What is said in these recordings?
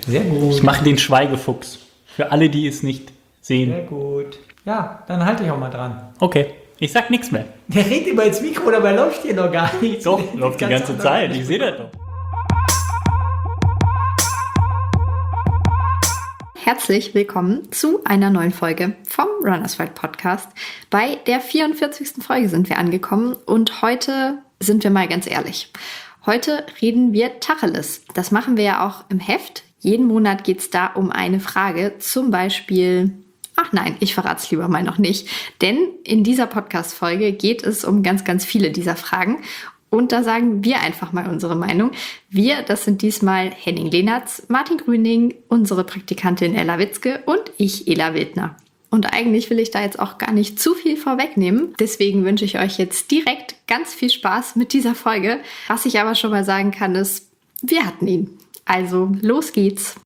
Sehr gut. Ich mache den Schweigefuchs. Für alle, die es nicht sehen. Sehr gut. Ja, dann halte ich auch mal dran. Okay, ich sag nichts mehr. Der redet über ins Mikro, dabei läuft hier noch gar nichts. Doch, läuft die ganze Zeit. Ich sehe das doch. Herzlich willkommen zu einer neuen Folge vom Runners World Podcast. Bei der 44. Folge sind wir angekommen und heute sind wir mal ganz ehrlich. Heute reden wir Tacheles. Das machen wir ja auch im Heft. Jeden Monat geht es da um eine Frage, zum Beispiel... Ach nein, ich verrate es lieber mal noch nicht. Denn in dieser Podcast-Folge geht es um ganz, ganz viele dieser Fragen. Und da sagen wir einfach mal unsere Meinung. Wir, das sind diesmal Henning Lehnertz, Martin Grüning, unsere Praktikantin Ella Witzke und ich, Ela Wildner. Und eigentlich will ich da jetzt auch gar nicht zu viel vorwegnehmen. Deswegen wünsche ich euch jetzt direkt ganz viel Spaß mit dieser Folge. Was ich aber schon mal sagen kann, ist, wir hatten ihn. Also, los geht's.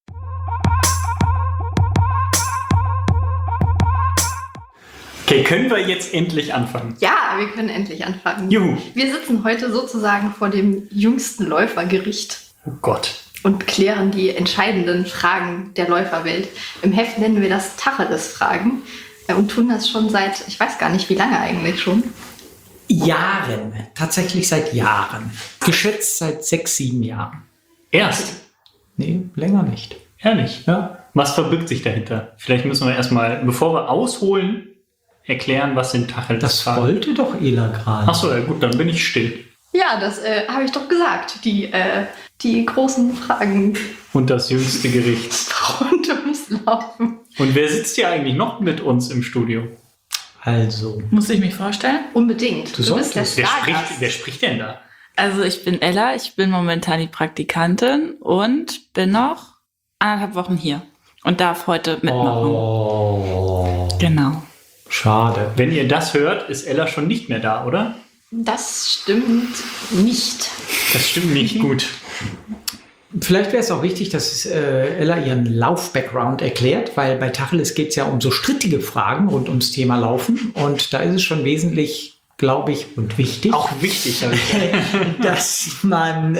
Okay, können wir jetzt endlich anfangen? Ja, wir können endlich anfangen. Juhu. Wir sitzen heute sozusagen vor dem jüngsten Läufergericht Oh Gott. und klären die entscheidenden Fragen der Läuferwelt. Im Heft nennen wir das Tacheles-Fragen und tun das schon seit, ich weiß gar nicht, wie lange eigentlich schon. Jahren. Tatsächlich seit Jahren. Geschätzt seit 6, 7 Jahren. Erst? Nee, länger nicht. Ehrlich? Ja. Was verbirgt sich dahinter? Vielleicht müssen wir erstmal, bevor wir ausholen, erklären, was sind Tacheles. Das wollte doch Ela gerade. Achso, ja gut, dann bin ich still. Ja, das habe ich doch gesagt. Die großen Fragen Und das jüngste Gericht. rund ums Laufen. Und wer sitzt hier eigentlich noch mit uns im Studio? Also, Muss ich mich vorstellen? Unbedingt. Du bist der solltest. Stargast. Wer spricht denn da? Also ich bin Ella, ich bin momentan die Praktikantin und bin noch 1,5 Wochen hier und darf heute mitmachen. oh, Genau. schade. Wenn ihr das hört, ist Ella schon nicht mehr da, oder? Das stimmt nicht. Das stimmt nicht gut. Vielleicht wäre es auch wichtig, dass Ella ihren Lauf-Background erklärt, weil bei Tacheles geht es ja um so strittige Fragen rund ums Thema Laufen. Und da ist es schon wesentlich, glaube ich, und wichtig, Auch wichtig, habe ich dass man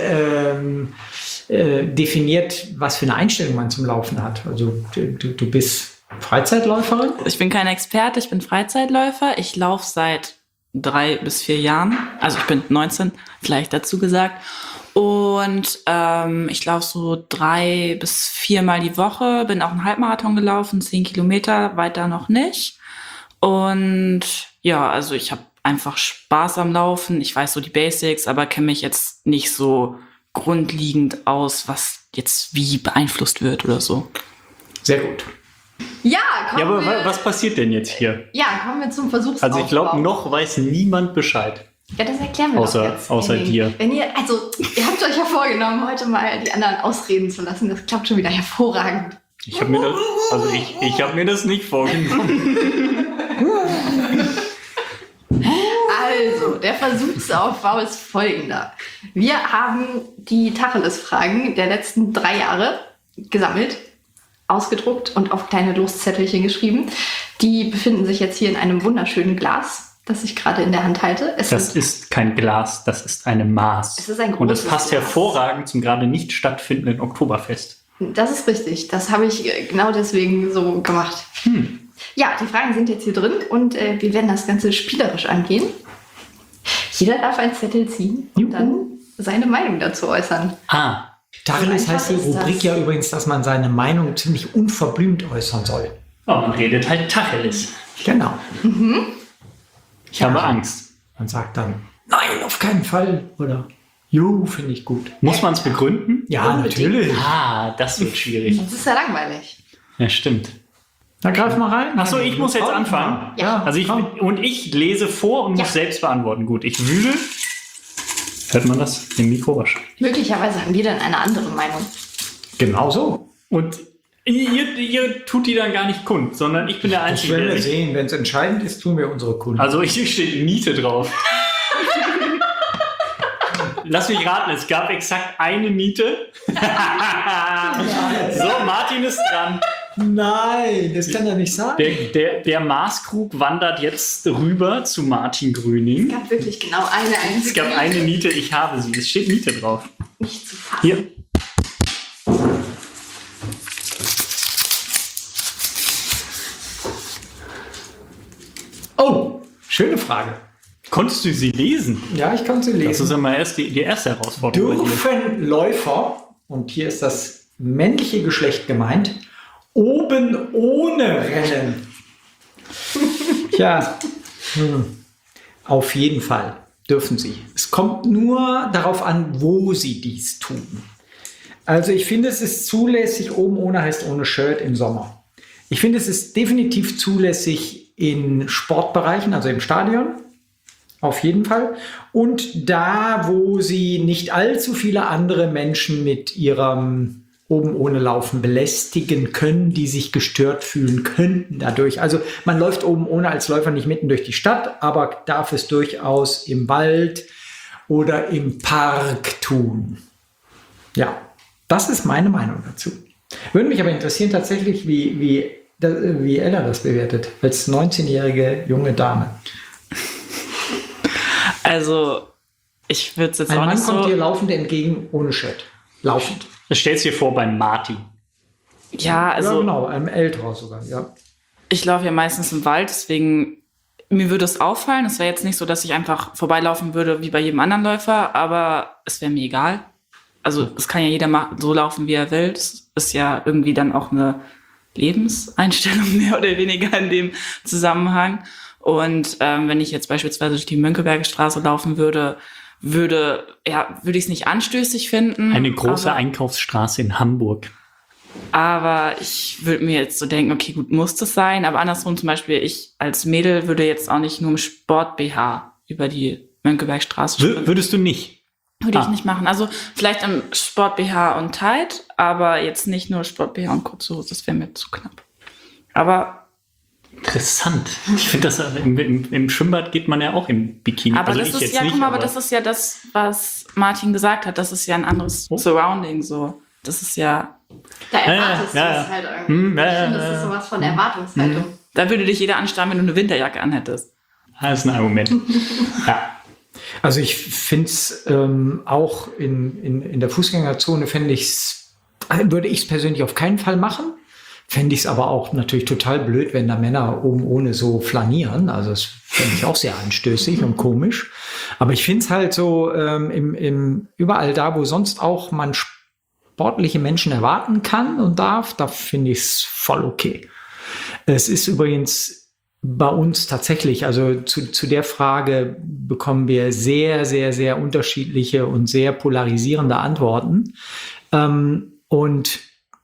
definiert, was für eine Einstellung man zum Laufen hat. Also du bist Freizeitläuferin? Ich bin kein Experte, ich bin Freizeitläufer. Ich laufe seit 3 bis 4 Jahren. Also ich bin 19, vielleicht dazu gesagt. Und ich laufe so 3 bis 4 Mal die Woche. Bin auch einen Halbmarathon gelaufen, 10 Kilometer, weiter noch nicht. Und ja, also ich habe einfach Spaß am Laufen. Ich weiß so die Basics, aber kenne mich jetzt nicht so grundlegend aus, was jetzt wie beeinflusst wird oder so. Sehr gut. Ja, Ja, kommen aber wir, was passiert denn jetzt hier? kommen wir zum Versuchsaufbau. Also ich glaube, noch weiß niemand Bescheid. Ja, das erklären wir Außer- doch jetzt. außer Henning. dir. Ihr habt euch ja vorgenommen, heute mal die anderen ausreden zu lassen. Das klappt schon wieder hervorragend. Ich habe mir das, ich habe mir das nicht vorgenommen. Also, der Versuchsaufbau ist folgender. Wir haben die Tacheles-Fragen der letzten 3 Jahre gesammelt, ausgedruckt und auf kleine Loszettelchen geschrieben. Die befinden sich jetzt hier in einem wunderschönen Glas, das ich gerade in der Hand halte. Das ist kein Glas, das ist eine Maß. Es ist ein Und das großes passt Glas. hervorragend zum gerade nicht stattfindenden Oktoberfest. Das ist richtig. Das habe ich genau deswegen so gemacht. Ja, die Fragen sind jetzt hier drin und wir werden das Ganze spielerisch angehen. Jeder darf einen Zettel ziehen und dann seine Meinung dazu äußern. Ah, Tacheles einfach heißt die ist Rubrik das. ja übrigens, dass man seine Meinung ziemlich unverblümt äußern soll. aber man redet halt Tacheles. Genau. Ich habe Angst. Man sagt dann, nein, auf keinen Fall. Oder, jo, finde ich gut. Muss man es begründen? Ja, Unbedingt. natürlich. Ah, das wird schwierig. Das ist ja langweilig. Ja, stimmt. Na, greif mal rein. Achso, ich muss jetzt anfangen. Ja. Also ich lese vor und Ja. muss selbst beantworten. Gut, ich wühle. Hört man das im Mikro wahrscheinlich? Möglicherweise haben wir dann eine andere Meinung. Genau so. Und ihr tut die dann gar nicht kund, sondern ich bin der Das Einzige, werden der wir sich... sehen. Wenn es entscheidend ist, tun wir unsere Kunden. Also hier steht Niete drauf. Lass mich raten, es gab exakt eine Niete. So, Martin ist dran. Nein, das kann ja nicht sein. Der Maßkrug wandert jetzt rüber zu Martin Grüning. Es gab wirklich genau eine Es einzige. gab eine Niete, ich habe sie. Es steht Niete drauf. Nicht zu fassen. Hier. Schöne Frage. Konntest du sie lesen? Ja, ich konnte sie lesen. Das ist immer erst die erste Herausforderung. Dürfen Läufer, und hier ist das männliche Geschlecht gemeint, oben ohne rennen? Tja, auf jeden Fall dürfen sie. Es kommt nur darauf an, wo sie dies tun. Also ich finde, es ist zulässig, oben ohne heißt ohne Shirt im Sommer. Ich finde, es ist definitiv zulässig in Sportbereichen, also im Stadion. Auf jeden Fall. Und da, wo sie nicht allzu viele andere Menschen mit ihrem oben ohne Laufen belästigen können, die sich gestört fühlen könnten dadurch. Also man läuft oben ohne als Läufer nicht mitten durch die Stadt, aber darf es durchaus im Wald oder im Park tun. Ja, das ist meine Meinung dazu. Würde mich aber interessieren tatsächlich, wie Ella das bewertet, als 19-jährige junge Dame. Also, ich würde es jetzt Ein auch Mann nicht so... kommt dir laufend entgegen ohne Shirt. Laufend. Das stellst du dir vor beim Martin. Ja, also Ja, genau, einem älterer sogar, ja. ich laufe ja meistens im Wald, deswegen mir würde es auffallen. Es wäre jetzt nicht so, dass ich einfach vorbeilaufen würde wie bei jedem anderen Läufer, aber es wäre mir egal. Also es kann ja jeder so laufen, wie er will. Das ist ja irgendwie dann auch eine Lebenseinstellung mehr oder weniger in dem Zusammenhang. Und wenn ich jetzt beispielsweise durch die Mönckeberger Straße laufen würde ich es nicht anstößig finden. Eine große Einkaufsstraße in Hamburg. Aber ich würde mir jetzt so denken, okay, gut, muss das sein. Aber andersrum zum Beispiel, ich als Mädel würde jetzt auch nicht nur im Sport-BH über die Mönckebergstraße springen. Würdest du nicht? Würde ich nicht machen. Also vielleicht im Sport-BH und tight, aber jetzt nicht nur Sport-BH und kurze Hose. Das wäre mir zu knapp. Aber Interessant. Ich finde, das im Schwimmbad geht man ja auch im Bikini. Aber also das ich ist jetzt ja, nicht, guck mal, aber das ist ja das, was Martin gesagt hat. Das ist ja ein anderes Surrounding so. Das ist ja, Da erwartest du ja. es halt irgendwie. Ich finde, das ist sowas von Erwartungshaltung. da würde dich jeder anstarren, wenn du eine Winterjacke anhättest. Das ist ein Argument. Ja. Also ich finde es auch in der Fußgängerzone würde ich es persönlich auf keinen Fall machen. Fände ich es aber auch natürlich total blöd, wenn da Männer oben ohne so flanieren. Also das fände ich auch sehr anstößig und komisch. Aber ich finde es halt so überall da, wo sonst auch man sportliche Menschen erwarten kann und darf, da finde ich es voll okay. Es ist übrigens bei uns tatsächlich, also zu der Frage bekommen wir sehr, sehr, sehr unterschiedliche und sehr polarisierende Antworten. Und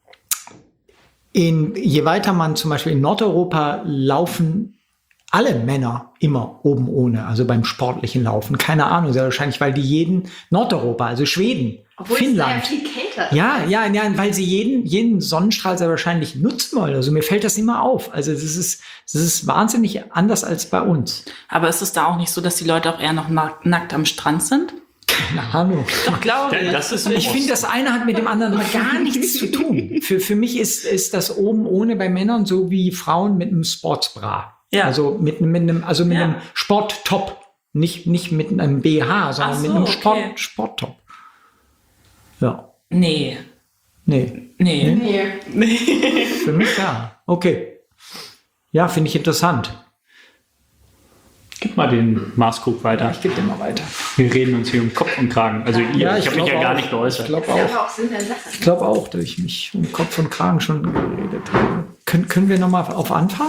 je weiter man zum Beispiel in Nordeuropa laufen alle Männer immer oben ohne, also beim sportlichen Laufen. Keine Ahnung, sehr wahrscheinlich, weil die jeden Nordeuropa, also Schweden, Obwohl Finnland. es da ja viel kälter ist. Ja, weil sie jeden Sonnenstrahl sehr wahrscheinlich nutzen wollen. Also mir fällt das immer auf. Also das ist wahnsinnig anders als bei uns. Aber ist es da auch nicht so, dass die Leute auch eher noch nackt am Strand sind? Keine Ahnung. Doch, glaube ich. Das ist Ich finde, das eine hat mit dem anderen aber gar nichts zu tun. Für mich ist das oben ohne bei Männern so wie Frauen mit einem Sportsbra. Ja. Also mit einem Sporttop. Nicht mit einem BH, sondern Ach so, mit einem okay. Sporttop. Ja. Nee. Nee. Nee. Für mich ja. Okay. Ja, finde ich interessant. Gib mal den Maßkrug weiter. Ich gebe den mal weiter. Wir reden uns hier um Kopf und Kragen. Also Ja, ich habe mich ja glaub gar auch. nicht geäußert. Ich glaube Das ist auch. aber auch Sinn der Sache. Ich glaube auch, dass ich mich um Kopf und Kragen schon geredet habe. Können wir nochmal auf Anfang?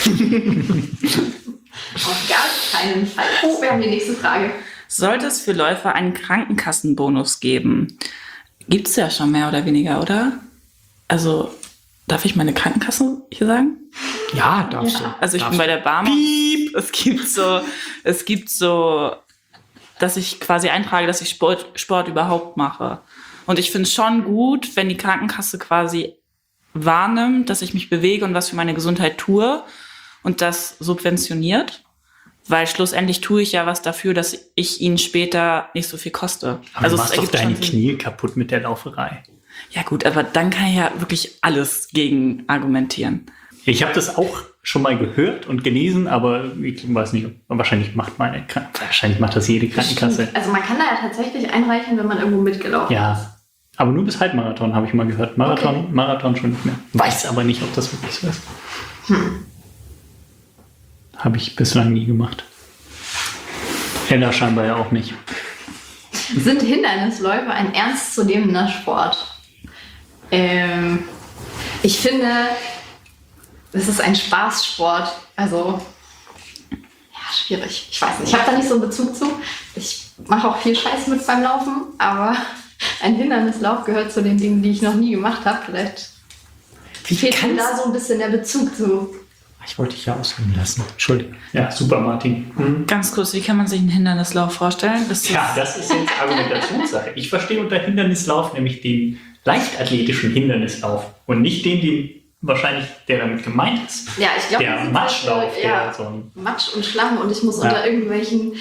Auf gar keinen Fall. Oh, wir haben die nächste Frage. Sollte es für Läufer einen Krankenkassenbonus geben? Gibt es ja schon mehr oder weniger, oder? Also, darf ich meine Krankenkasse hier sagen? Ja, darfst du. Also ich bin bei der Barmer. Es gibt so, dass ich quasi eintrage, dass ich Sport überhaupt mache. Und ich finde es schon gut, wenn die Krankenkasse quasi wahrnimmt, dass ich mich bewege und was für meine Gesundheit tue und das subventioniert. Weil schlussendlich tue ich ja was dafür, dass ich ihnen später nicht so viel koste. Aber Also du es machst doch ergibt deine schon Sinn. Knie kaputt mit der Lauferei. Ja gut, aber dann kann ich ja wirklich alles gegen argumentieren. Ich habe das auch schon mal gehört und gelesen, aber ich weiß nicht, wahrscheinlich macht das jede Krankenkasse. Also man kann da ja tatsächlich einreichen, wenn man irgendwo mitgelaufen ist. Ja, aber nur bis Halbmarathon habe ich mal gehört. Marathon schon nicht mehr. Weiß aber nicht, ob das wirklich so ist. Habe ich bislang nie gemacht. Ella scheinbar ja auch nicht. Sind Hindernisläufe ein ernstzunehmender Sport? Ich finde, es ist ein Spaßsport. Also, ja, schwierig. Ich weiß nicht. Ich habe da nicht so einen Bezug zu. Ich mache auch viel Scheiß mit beim Laufen, aber ein Hindernislauf gehört zu den Dingen, die ich noch nie gemacht habe. Vielleicht fehlt mir da so ein bisschen der Bezug zu. Ich wollte dich ja ausreden lassen. Entschuldigung. Ja, super, Martin. Ganz kurz, wie kann man sich einen Hindernislauf vorstellen? Das ist jetzt Argumentationssache. Ich verstehe unter Hindernislauf nämlich den leichtathletischen Hindernislauf und nicht den wahrscheinlich der damit gemeint ist. Ja, ich glaube, der Matschlauf, Matsch und Schlamm und ich muss unter irgendwelchen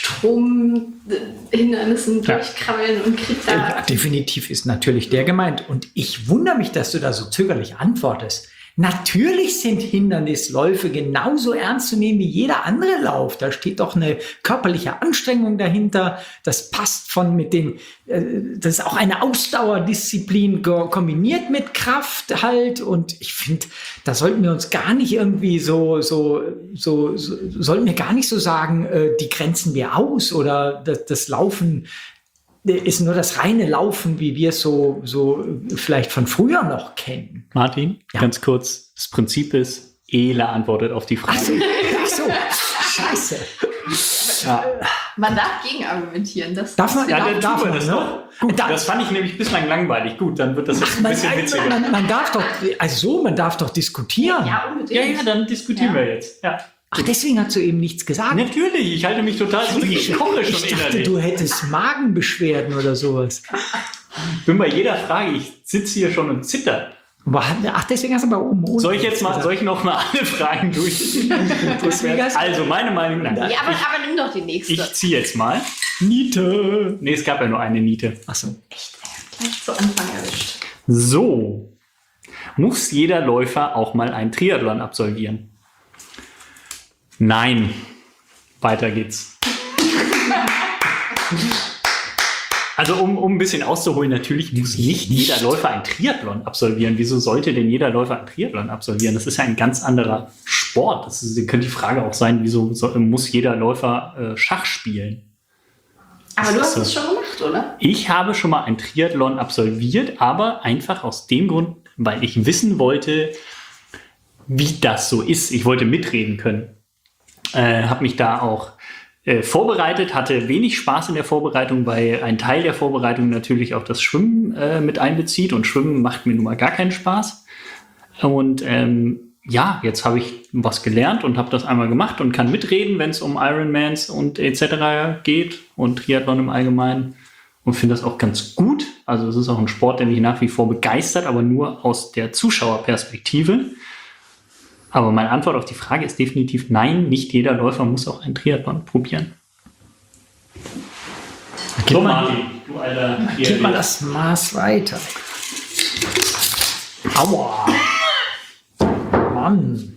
Stromhindernissen durchkrabbeln und krieg da... Definitiv ist natürlich der gemeint. Und ich wundere mich, dass du da so zögerlich antwortest. Natürlich sind Hindernisläufe genauso ernst zu nehmen wie jeder andere Lauf. Da steht doch eine körperliche Anstrengung dahinter. Das passt das ist auch eine Ausdauerdisziplin kombiniert mit Kraft halt. Und ich finde, da sollten wir uns gar nicht irgendwie sollten wir gar nicht so sagen, die grenzen wir aus oder das Laufen ist nur das reine Laufen, wie wir es so vielleicht von früher noch kennen. Martin, ganz kurz, das Prinzip ist, Ela antwortet auf die Frage. Ach so, scheiße. Ja. Man darf gegenargumentieren. Darf man das ne? noch. Gut, das fand ich nämlich bislang langweilig. Gut, dann wird das jetzt ein bisschen witziger. Man darf doch diskutieren. Ja, unbedingt. Ja, dann diskutieren wir jetzt. Ja. Ach, deswegen hast du eben nichts gesagt. Natürlich, ich halte mich total so richtig koche schon Ich dachte, du hättest Magenbeschwerden oder sowas. Ich bin bei jeder Frage, ich sitze hier schon und zitter. Ach, deswegen hast du aber oben. Soll ich noch mal alle Fragen durch? Also, meine Meinung nach. Ja, aber nimm doch die nächste. Ich ziehe jetzt mal. Niete. Nee, es gab ja nur eine Niete. Ach so. Echt, gleich zu Anfang erwischt. So. Muss jeder Läufer auch mal einen Triathlon absolvieren? Nein. Weiter geht's. Also um ein bisschen auszuholen, natürlich muss nicht jeder Läufer ein Triathlon absolvieren. Wieso sollte denn jeder Läufer ein Triathlon absolvieren? Das ist ja ein ganz anderer Sport. Könnte die Frage auch sein, wieso muss jeder Läufer Schach spielen? Aber du hast es schon gemacht, oder? Ich habe schon mal ein Triathlon absolviert, aber einfach aus dem Grund, weil ich wissen wollte, wie das so ist. Ich wollte mitreden können. Habe mich da auch vorbereitet, hatte wenig Spaß in der Vorbereitung, weil ein Teil der Vorbereitung natürlich auch das Schwimmen mit einbezieht und Schwimmen macht mir nun mal gar keinen Spaß. Und jetzt habe ich was gelernt und habe das einmal gemacht und kann mitreden, wenn es um Ironmans und etc. geht und Triathlon im Allgemeinen und finde das auch ganz gut. Also es ist auch ein Sport, der mich nach wie vor begeistert, aber nur aus der Zuschauerperspektive. Aber meine Antwort auf die Frage ist definitiv nein, nicht jeder Läufer muss auch einen Triathlon probieren. Gib mal das Maß weiter. Aua. Mann.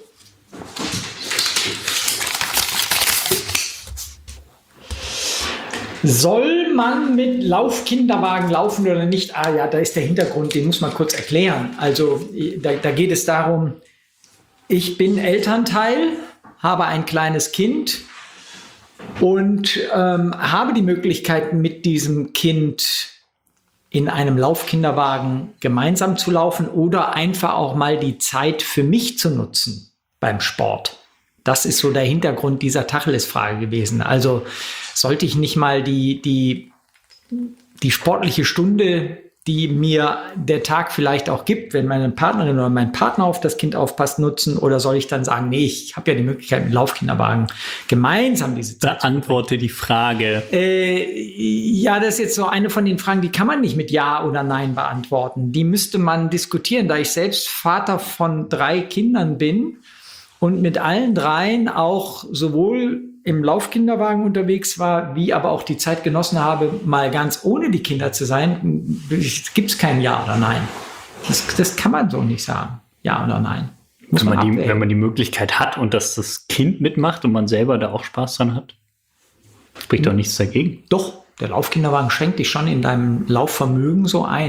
Soll man mit Laufkinderwagen laufen oder nicht? Ah ja, da ist der Hintergrund, den muss man kurz erklären. Also da geht es darum, ich bin Elternteil, habe ein kleines Kind und habe die Möglichkeit, mit diesem Kind in einem Laufkinderwagen gemeinsam zu laufen oder einfach auch mal die Zeit für mich zu nutzen beim Sport. Das ist so der Hintergrund dieser Tacheles-Frage gewesen. Also sollte ich nicht mal die sportliche Stunde, die mir der Tag vielleicht auch gibt, wenn meine Partnerin oder mein Partner auf das Kind aufpasst, nutzen? Oder soll ich dann sagen, nee, ich habe ja die Möglichkeit, mit Laufkinderwagen gemeinsam diese Zeit Beantworte die Frage. Ja, das ist jetzt so eine von den Fragen, die kann man nicht mit Ja oder Nein beantworten. Die müsste man diskutieren. Da ich selbst Vater von 3 Kindern bin und mit allen 3 auch sowohl im Laufkinderwagen unterwegs war, wie aber auch die Zeit genossen habe, mal ganz ohne die Kinder zu sein, gibt es kein Ja oder Nein. Das kann man so nicht sagen. Ja oder Nein. Wenn man die Möglichkeit hat und dass das Kind mitmacht und man selber da auch Spaß dran hat, spricht doch nichts dagegen. Doch, der Laufkinderwagen schränkt dich schon in deinem Laufvermögen so ein.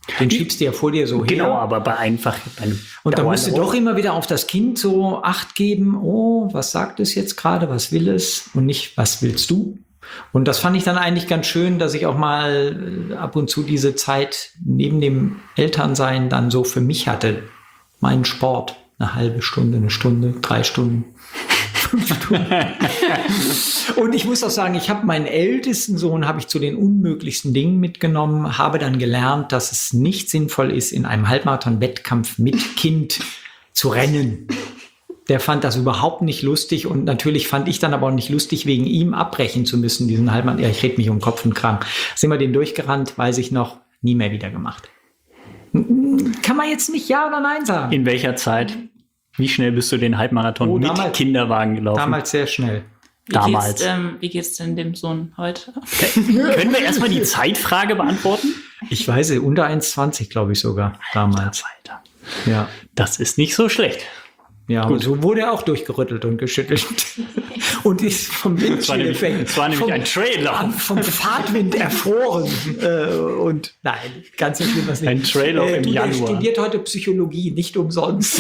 Den schiebst du ja vor dir so her. Genau, aber bei einem Und da musst du Dauerlauf. doch immer wieder auf das Kind so Acht geben. Oh, was sagt es jetzt gerade? Was will es? Und nicht, was willst du? Und das fand ich dann eigentlich ganz schön, dass ich auch mal ab und zu diese Zeit neben dem Elternsein dann so für mich hatte. Meinen Sport. Eine halbe Stunde, eine Stunde, 3 Stunden. 5 Stunden. Und ich muss auch sagen, ich habe meinen ältesten Sohn habe ich zu den unmöglichsten Dingen mitgenommen, habe dann gelernt, dass es nicht sinnvoll ist, in einem Halbmarathon-Wettkampf mit Kind zu rennen. Der fand das überhaupt nicht lustig und natürlich fand ich dann aber auch nicht lustig, wegen ihm abbrechen zu müssen, diesen Halbmarathon. Ja, ich rede mich um Kopf und Kragen. Sind wir den durchgerannt, weiß ich noch, nie mehr wieder gemacht. Kann man jetzt nicht Ja oder Nein sagen? In welcher Zeit? Wie schnell bist du den Halbmarathon mit damals- Kinderwagen gelaufen? Damals sehr schnell. Damals. Wie geht's denn dem Sohn heute? Können wir erstmal die Zeitfrage beantworten? Ich weiß, unter 1,20 glaube ich sogar damals. Alter, Ja. das ist nicht so schlecht. Ja, und so wurde er auch durchgerüttelt und geschüttelt. Und ist vom Windchill-Effekt. Es war nämlich ein Traillauf. Vom Fahrtwind erfroren. Und nein, ganz so schlimm was nicht. Ein Traillauf im Der Januar. studiert heute Psychologie, nicht umsonst.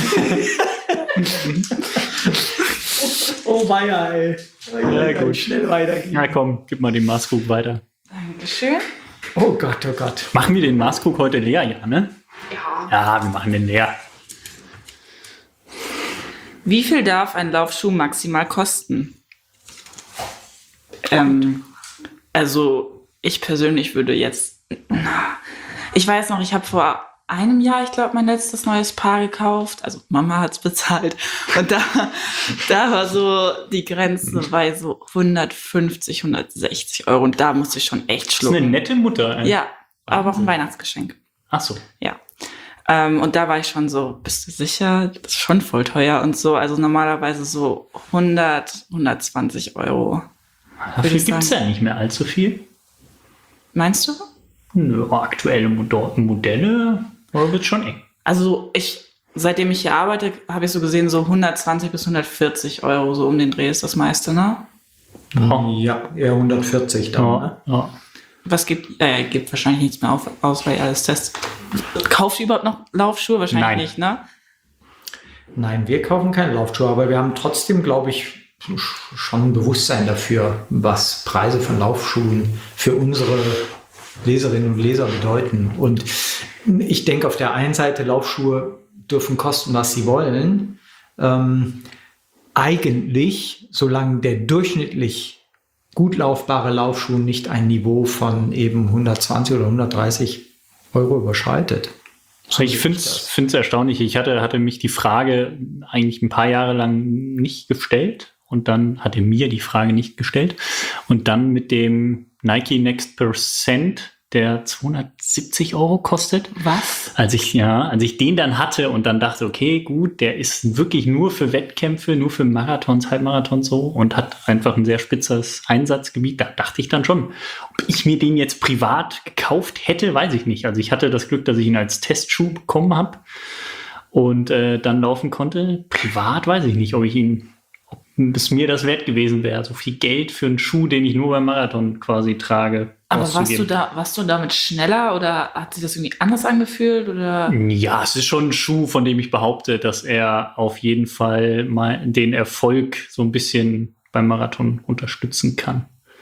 Oh weia, ey. Ja, gut. Schnell weitergehen. Na komm, gib mal den Maßkrug weiter. Dankeschön. Oh Gott, oh Gott. Machen wir den Maßkrug heute leer, ja, ne? Ja. Ja, wir machen den leer. Wie viel darf ein Laufschuh maximal kosten? Also ich persönlich würde jetzt, ich weiß noch, ich habe vor einem Jahr, ich glaube, mein letztes neues Paar gekauft. Also Mama hat's bezahlt. Und da war so die Grenze bei so 150, 160 Euro. Und da musste ich schon echt Das ist eine schlucken. nette Mutter. Ja, aber auch ein Weihnachtsgeschenk. Ach so. Ja. Und da war ich schon so, bist du sicher? Das ist schon voll teuer und so. Also normalerweise so 100, 120 Euro. Dafür ich gibt es ja nicht mehr allzu viel. Meinst du? Nö, aktuelle Modelle wird schon eng. Also seitdem ich hier arbeite, habe ich so gesehen, so 120 bis 140 Euro, so um den Dreh ist das meiste, ne? Ja, eher 140 dann. Ne? Ja. Was gibt wahrscheinlich nichts mehr aus, weil ihr alles testet. Kauft ihr überhaupt noch Laufschuhe? Wahrscheinlich Nein. nicht, ne? Nein, wir kaufen keine Laufschuhe, aber wir haben trotzdem, glaube ich, schon ein Bewusstsein dafür, was Preise von Laufschuhen für unsere Leserinnen und Leser bedeuten. Und ich denke, auf der einen Seite, Laufschuhe dürfen kosten, was sie wollen. Eigentlich, solange der durchschnittlich gut laufbare Laufschuh nicht ein Niveau von eben 120 oder 130 Euro überschreitet. Ich finde es erstaunlich. Ich hatte mich die Frage eigentlich ein paar Jahre lang nicht gestellt und dann hatte mir die Frage nicht gestellt. Und dann mit dem Nike Next Percent, der 270 Euro kostet. Was? Als ich den dann hatte und dann dachte, okay, gut, der ist wirklich nur für Wettkämpfe, nur für Marathons, Halbmarathons so und hat einfach ein sehr spitzes Einsatzgebiet. Da dachte ich dann schon, ob ich mir den jetzt privat gekauft hätte, weiß ich nicht. Also ich hatte das Glück, dass ich ihn als Testschuh bekommen habe und dann laufen konnte. Privat weiß ich nicht, ob es mir das wert gewesen wäre, so viel Geld für einen Schuh, den ich nur beim Marathon quasi trage. Aber warst auszugeben. du damit schneller oder hat sich das irgendwie anders angefühlt? Oder? Ja, es ist schon ein Schuh, von dem ich behaupte, dass er auf jeden Fall mal den Erfolg so ein bisschen beim Marathon unterstützen kann.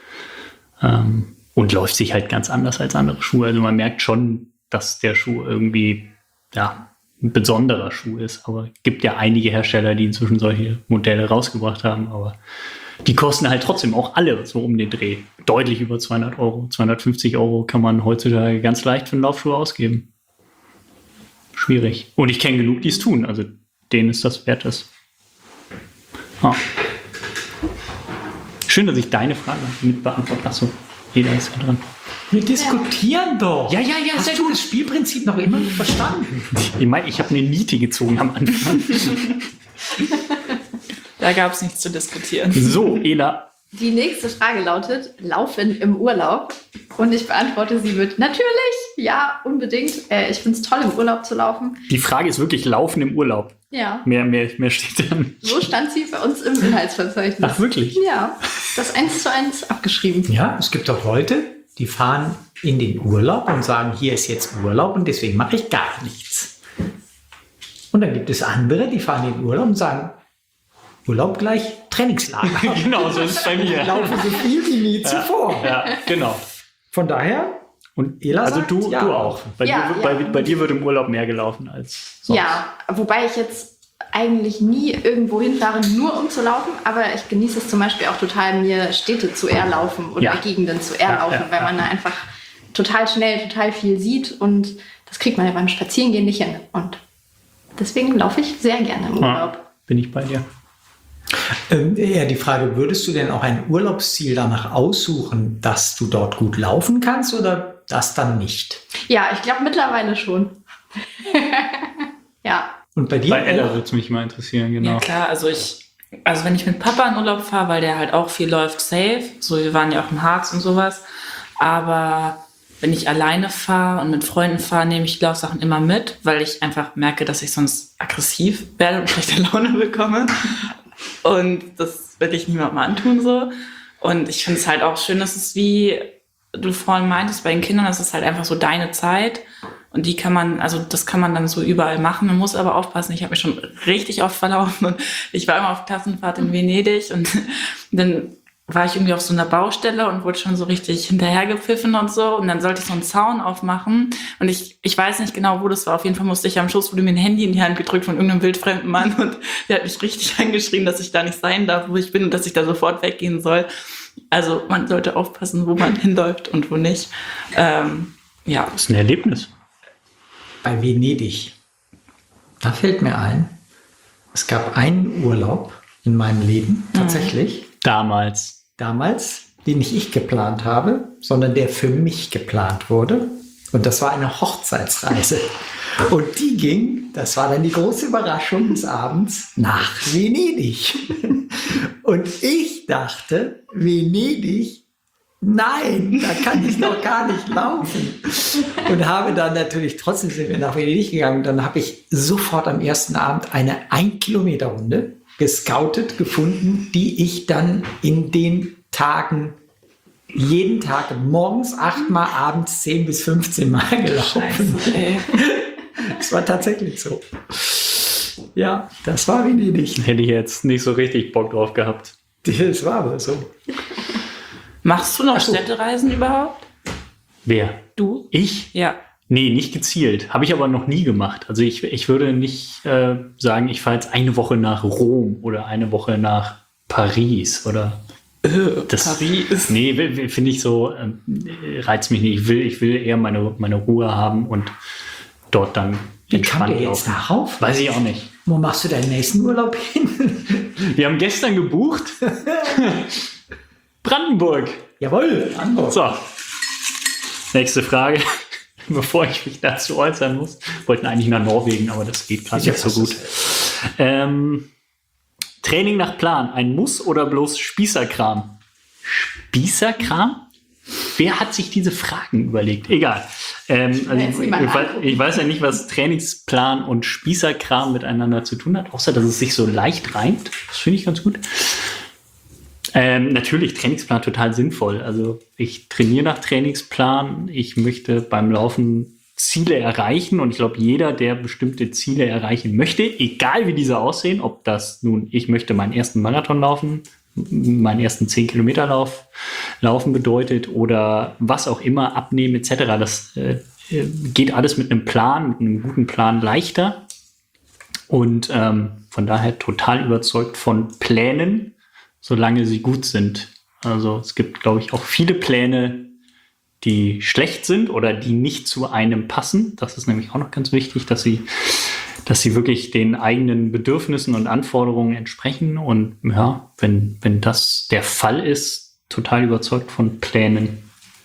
Und läuft sich halt ganz anders als andere Schuhe. Also man merkt schon, dass der Schuh irgendwie ein besonderer Schuh ist. Aber es gibt ja einige Hersteller, die inzwischen solche Modelle rausgebracht haben. Aber die kosten halt trotzdem auch alle so um den Dreh. Deutlich über 200 Euro. 250 Euro kann man heutzutage ganz leicht für einen Laufschuh ausgeben. Schwierig. Und ich kenne genug, die es tun. Also denen ist das wert ist. Schön, dass ich deine Frage mit beantwortet. Achso, jeder ist ja dran. Wir diskutieren doch. Ja. Hast du das Spielprinzip noch immer nicht verstanden? Ich meine, ich habe eine Niete gezogen am Anfang. Da gab es nichts zu diskutieren. So, Ela. Die nächste Frage lautet, Laufen im Urlaub? Und ich beantworte sie mit, natürlich, ja, unbedingt. Ich finde es toll, im Urlaub zu laufen. Die Frage ist wirklich Laufen im Urlaub. Ja, Mehr steht dann. so stand sie bei uns im Inhaltsverzeichnis. Ach, wirklich? Ja, das 1:1 abgeschrieben. Ja, es gibt auch Leute, die fahren in den Urlaub und sagen, hier ist jetzt Urlaub und deswegen mache ich gar nichts. Und dann gibt es andere, die fahren in den Urlaub und sagen, Urlaub gleich Trainingslager. Genau, so ist es bei mir. Laufen so viel wie nie zuvor. Ja, genau. Von daher, Und Ela also sagt, du ja. auch. Bei dir wird im Urlaub mehr gelaufen als sonst. Ja, wobei ich jetzt eigentlich nie irgendwo hinfahre, nur um zu laufen, aber ich genieße es zum Beispiel auch total, mir Städte zu erlaufen oder Ja. Gegenden zu erlaufen, weil man da einfach total schnell total viel sieht und das kriegt man ja beim Spazierengehen nicht hin. Und deswegen laufe ich sehr gerne im Urlaub. Ja, bin ich bei dir. Ja, die Frage, würdest du denn auch ein Urlaubsziel danach aussuchen, dass du dort gut laufen kannst oder das dann nicht? Ja, ich glaube mittlerweile schon. Ja. Und bei dir? Bei Ella würde es mich mal interessieren, genau. Ja klar, also wenn ich mit Papa in Urlaub fahre, weil der halt auch viel läuft, safe. So, wir waren ja auch im Harz und sowas. Aber wenn ich alleine fahre und mit Freunden fahre, nehme ich Laufsachen immer mit, weil ich einfach merke, dass ich sonst aggressiv werde und schlechte Laune bekomme. Und das will ich niemandem antun so. Und ich finde es halt auch schön, dass es wie du vorhin meintest, bei den Kindern, das ist halt einfach so deine Zeit. Und das kann man dann so überall machen. Man muss aber aufpassen. Ich habe mich schon richtig oft verlaufen. Und ich war immer auf Klassenfahrt in Venedig. Und dann war ich irgendwie auf so einer Baustelle und wurde schon so richtig hinterhergepfiffen und so. Und dann sollte ich so einen Zaun aufmachen. Und ich weiß nicht genau, wo das war. Auf jeden Fall musste ich am Schluss, wurde mir ein Handy in die Hand gedrückt von irgendeinem wildfremden Mann. Und der hat mich richtig angeschrien, dass ich da nicht sein darf, wo ich bin und dass ich da sofort weggehen soll. Also man sollte aufpassen, wo man hinläuft und wo nicht. Ja. Das ist ein Erlebnis. Bei Venedig. Da fällt mir ein, es gab einen Urlaub in meinem Leben, tatsächlich, Damals. den nicht ich geplant habe, sondern der für mich geplant wurde. Und das war eine Hochzeitsreise. Und die ging, das war dann die große Überraschung des Abends, nach Venedig. Und ich dachte, Venedig, nein, da kann ich noch gar nicht laufen. Und habe dann natürlich, trotzdem sind wir nach Venedig gegangen, dann habe ich sofort am ersten Abend eine 1-Kilometer-Runde gescoutet, gefunden, die ich dann in den Tagen jeden Tag morgens 8 Mal, abends 10 bis 15 Mal gelaufen. Scheiße, ey. Das war tatsächlich so. Ja, das war Venedig. Hätte ich jetzt nicht so richtig Bock drauf gehabt. Das war aber so. Machst du noch Ach so. Städtereisen überhaupt? Wer? Du? Ich? Ja. Nee, nicht gezielt. Habe ich aber noch nie gemacht. Also ich würde nicht sagen, ich fahre jetzt eine Woche nach Rom oder eine Woche nach Paris oder Paris. Nee, finde ich so, reizt mich nicht. Ich will eher meine Ruhe haben und dort dann Wie kam entspannt der jetzt laufen. darauf? Weiß ich auch nicht. Wo machst du deinen nächsten Urlaub hin? Wir haben gestern gebucht. Brandenburg. Jawohl, Hamburg. So. Nächste Frage. Bevor ich mich dazu äußern muss. Wollten eigentlich nach Norwegen, aber das geht gerade nicht so gut. Training nach Plan. Ein Muss oder bloß Spießerkram? Spießerkram? Wer hat sich diese Fragen überlegt? Egal. Also ich weiß ja nicht, was Trainingsplan und Spießerkram miteinander zu tun hat, außer dass es sich so leicht reimt. Das finde ich ganz gut. Natürlich, Trainingsplan total sinnvoll. Also ich trainiere nach Trainingsplan. Ich möchte beim Laufen Ziele erreichen. Und ich glaube, jeder, der bestimmte Ziele erreichen möchte, egal wie diese aussehen, ob das nun, ich möchte meinen ersten Marathon laufen, meinen ersten 10-Kilometer-Lauf laufen bedeutet oder was auch immer, abnehmen etc. Das geht alles mit einem Plan, mit einem guten Plan leichter. Und von daher total überzeugt von Plänen, solange sie gut sind. Also es gibt, glaube ich, auch viele Pläne, die schlecht sind oder die nicht zu einem passen. Das ist nämlich auch noch ganz wichtig, dass sie wirklich den eigenen Bedürfnissen und Anforderungen entsprechen. Und ja, wenn das der Fall ist, total überzeugt von Plänen.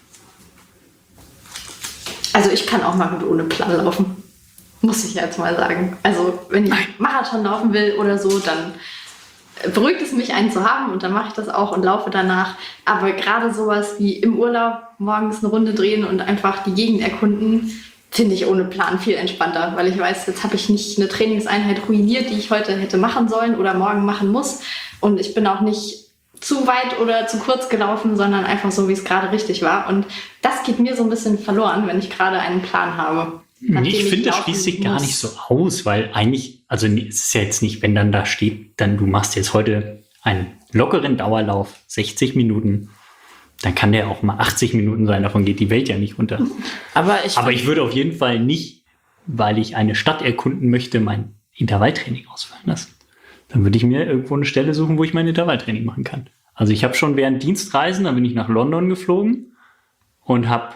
Also ich kann auch mal gut ohne Plan laufen. Muss ich jetzt mal sagen. Also wenn ich Marathon laufen will oder so, dann beruhigt es mich, einen zu haben und dann mache ich das auch und laufe danach. Aber gerade sowas wie im Urlaub morgens eine Runde drehen und einfach die Gegend erkunden, finde ich ohne Plan viel entspannter, weil ich weiß, jetzt habe ich nicht eine Trainingseinheit ruiniert, die ich heute hätte machen sollen oder morgen machen muss. Und ich bin auch nicht zu weit oder zu kurz gelaufen, sondern einfach so, wie es gerade richtig war. Und das geht mir so ein bisschen verloren, wenn ich gerade einen Plan habe. Ich finde, das schließt sich gar nicht so aus, weil eigentlich, also es ist ja jetzt nicht, wenn dann da steht, dann du machst jetzt heute einen lockeren Dauerlauf, 60 Minuten, dann kann der auch mal 80 Minuten sein, davon geht die Welt ja nicht runter. Aber ich würde auf jeden Fall nicht, weil ich eine Stadt erkunden möchte, mein Intervalltraining ausfallen lassen. Dann würde ich mir irgendwo eine Stelle suchen, wo ich mein Intervalltraining machen kann. Also ich habe schon während Dienstreisen, da bin ich nach London geflogen und habe,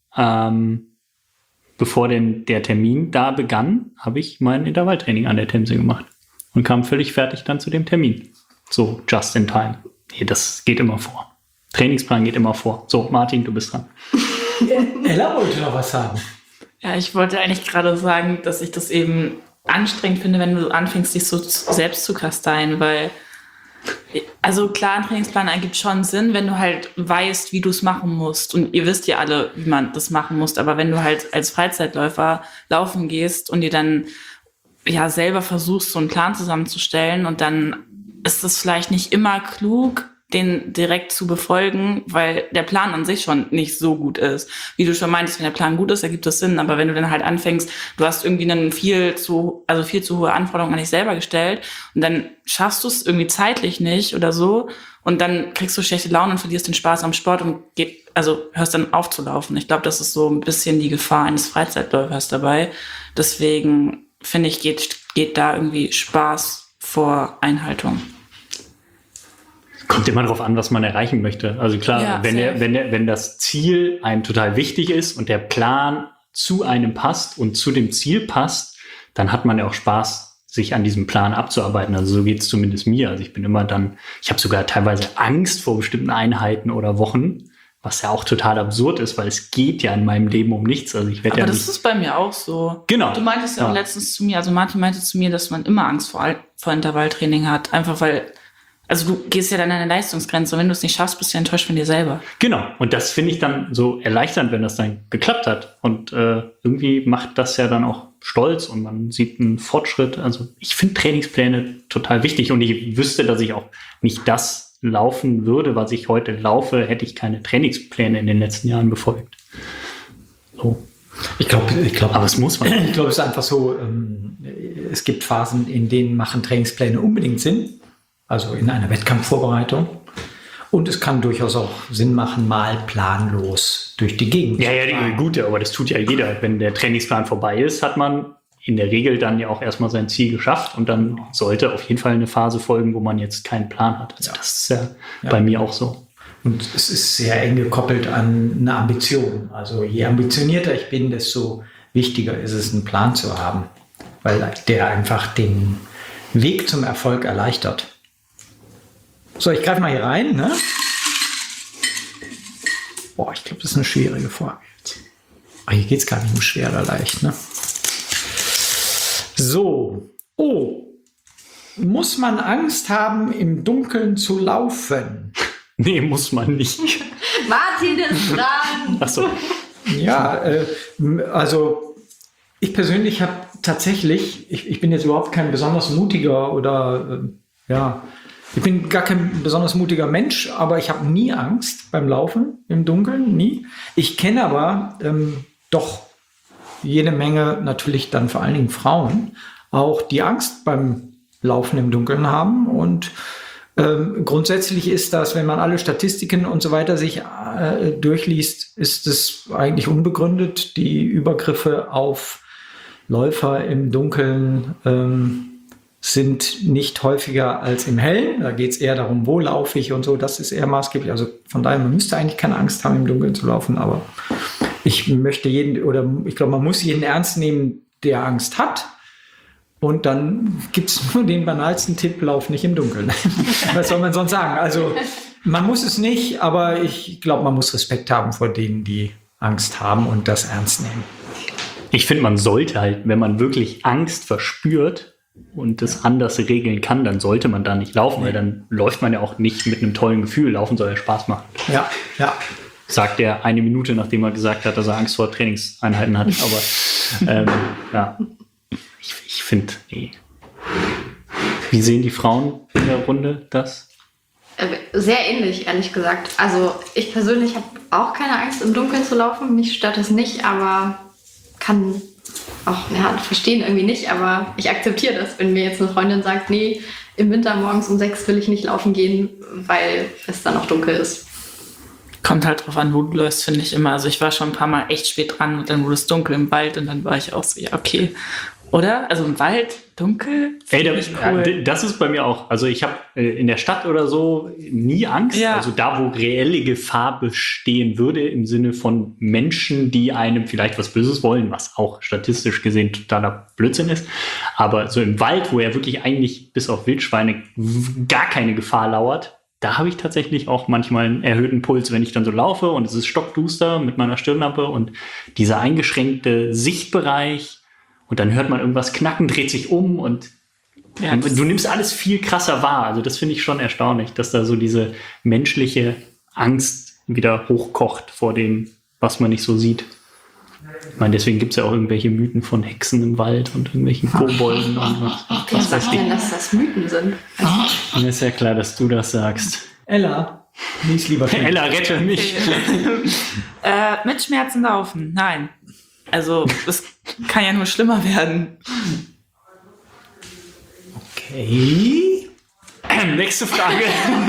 bevor denn der Termin da begann, habe ich mein Intervalltraining an der Themse gemacht und kam völlig fertig dann zu dem Termin. So, just in time. Nee, das geht immer vor. Trainingsplan geht immer vor. So, Martin, du bist dran. Ella wollte noch was sagen. Ja, ich wollte eigentlich gerade sagen, dass ich das eben anstrengend finde, wenn du anfängst, dich so selbst zu kasteien, weil, also klar, ein Trainingsplan ergibt schon Sinn, wenn du halt weißt, wie du es machen musst. Und ihr wisst ja alle, wie man das machen muss. Aber wenn du halt als Freizeitläufer laufen gehst und dir dann ja selber versuchst, so einen Plan zusammenzustellen und dann ist es vielleicht nicht immer klug, den direkt zu befolgen, weil der Plan an sich schon nicht so gut ist. Wie du schon meintest, wenn der Plan gut ist, ergibt das Sinn. Aber wenn du dann halt anfängst, du hast irgendwie einen viel zu hohe Anforderungen an dich selber gestellt und dann schaffst du es irgendwie zeitlich nicht oder so und dann kriegst du schlechte Laune und verlierst den Spaß am Sport und hörst dann auf zu laufen. Ich glaube, das ist so ein bisschen die Gefahr eines Freizeitläufers dabei. Deswegen finde ich, geht da irgendwie Spaß vor Einhaltung. Kommt immer darauf an, was man erreichen möchte. Also klar, Ja, wenn das Ziel einem total wichtig ist und der Plan zu einem passt und zu dem Ziel passt, dann hat man ja auch Spaß, sich an diesem Plan abzuarbeiten. Also so geht es zumindest mir. Also ich habe sogar teilweise Angst vor bestimmten Einheiten oder Wochen, was ja auch total absurd ist, weil es geht ja in meinem Leben um nichts. Also Aber das ist bei mir auch so. Genau. Du meintest ja auch letztens zu mir, also Martin meinte zu mir, dass man immer Angst vor Intervalltraining hat. Einfach weil, also du gehst ja dann an eine Leistungsgrenze und wenn du es nicht schaffst, bist du ja enttäuscht von dir selber. Genau. Und das finde ich dann so erleichternd, wenn das dann geklappt hat. Und irgendwie macht das ja dann auch stolz und man sieht einen Fortschritt. Also ich finde Trainingspläne total wichtig und ich wüsste, dass ich auch nicht das laufen würde, was ich heute laufe, hätte ich keine Trainingspläne in den letzten Jahren befolgt. So. Ich glaube, aber es muss man. Ich glaube, es ist einfach so, es gibt Phasen, in denen machen Trainingspläne unbedingt Sinn. Also in einer Wettkampfvorbereitung. Und es kann durchaus auch Sinn machen, mal planlos durch die Gegend. Ja, gut, aber das tut ja jeder. Wenn der Trainingsplan vorbei ist, hat man in der Regel dann ja auch erstmal sein Ziel geschafft und dann sollte auf jeden Fall eine Phase folgen, wo man jetzt keinen Plan hat. Also das ist ja bei mir auch so. Und es ist sehr eng gekoppelt an eine Ambition. Also je ambitionierter ich bin, desto wichtiger ist es, einen Plan zu haben, weil der einfach den Weg zum Erfolg erleichtert. So, ich greife mal hier rein. Ne? Boah, ich glaube, das ist eine schwierige Frage jetzt. Aber hier geht es gar nicht um schwer oder leicht. Ne? So. Oh. Muss man Angst haben, im Dunkeln zu laufen? Nee, muss man nicht. Martin ist dran! Ach so. Ja, also ich persönlich habe tatsächlich, ich bin jetzt überhaupt kein besonders mutiger oder ich bin gar kein besonders mutiger Mensch, aber ich habe nie Angst beim Laufen im Dunkeln, nie. Ich kenne aber doch jede Menge, natürlich dann vor allen Dingen Frauen, auch die Angst beim Laufen im Dunkeln haben. Und grundsätzlich ist das, wenn man alle Statistiken und so weiter sich durchliest, ist es eigentlich unbegründet. Die Übergriffe auf Läufer im Dunkeln sind nicht häufiger als im Hellen. Da geht es eher darum, wo laufe ich und so. Das ist eher maßgeblich. Also von daher, man müsste eigentlich keine Angst haben, im Dunkeln zu laufen. Aber ich möchte ich glaube, man muss jeden ernst nehmen, der Angst hat. Und dann gibt es nur den banalsten Tipp, lauf nicht im Dunkeln. Was soll man sonst sagen? Also man muss es nicht, aber ich glaube, man muss Respekt haben vor denen, die Angst haben und das ernst nehmen. Ich finde, man sollte halt, wenn man wirklich Angst verspürt und das anders regeln kann, dann sollte man da nicht laufen, weil dann läuft man ja auch nicht mit einem tollen Gefühl. Laufen soll ja Spaß machen. Ja. Sagt er eine Minute, nachdem er gesagt hat, dass er Angst vor Trainingseinheiten hat. Aber ich finde, Wie sehen die Frauen in der Runde das? Sehr ähnlich, ehrlich gesagt. Also ich persönlich habe auch keine Angst, im Dunkeln zu laufen. Mich stört das nicht, aber kann auch verstehen irgendwie nicht. Aber ich akzeptiere das, wenn mir jetzt eine Freundin sagt, nee, im Winter morgens um 6 will ich nicht laufen gehen, weil es dann noch dunkel ist. Kommt halt drauf an, wo du läufst, finde ich immer. Also ich war schon ein paar Mal echt spät dran und dann wurde es dunkel im Wald und dann war ich auch so, ja, okay. Oder? Also im Wald, dunkel, cool. Das ist bei mir auch. Also ich habe in der Stadt oder so nie Angst. Ja. Also da, wo reelle Gefahr bestehen würde, im Sinne von Menschen, die einem vielleicht was Böses wollen, was auch statistisch gesehen totaler Blödsinn ist. Aber so im Wald, wo ja wirklich eigentlich bis auf Wildschweine gar keine Gefahr lauert, da habe ich tatsächlich auch manchmal einen erhöhten Puls, wenn ich dann so laufe und es ist stockduster mit meiner Stirnlampe und dieser eingeschränkte Sichtbereich. Und dann hört man irgendwas knacken, dreht sich um und du nimmst alles viel krasser wahr. Also das finde ich schon erstaunlich, dass da so diese menschliche Angst wieder hochkocht vor dem, was man nicht so sieht. Ich meine, deswegen gibt es ja auch irgendwelche Mythen von Hexen im Wald und irgendwelchen Kobolden und was weiß ich. Dass das Mythen sind. Mir ist ja klar, dass du das sagst. Ella, lies lieber schnell. Ella, rette mich. Mit Schmerzen laufen, nein. Also es kann ja nur schlimmer werden. Okay. Nächste Frage.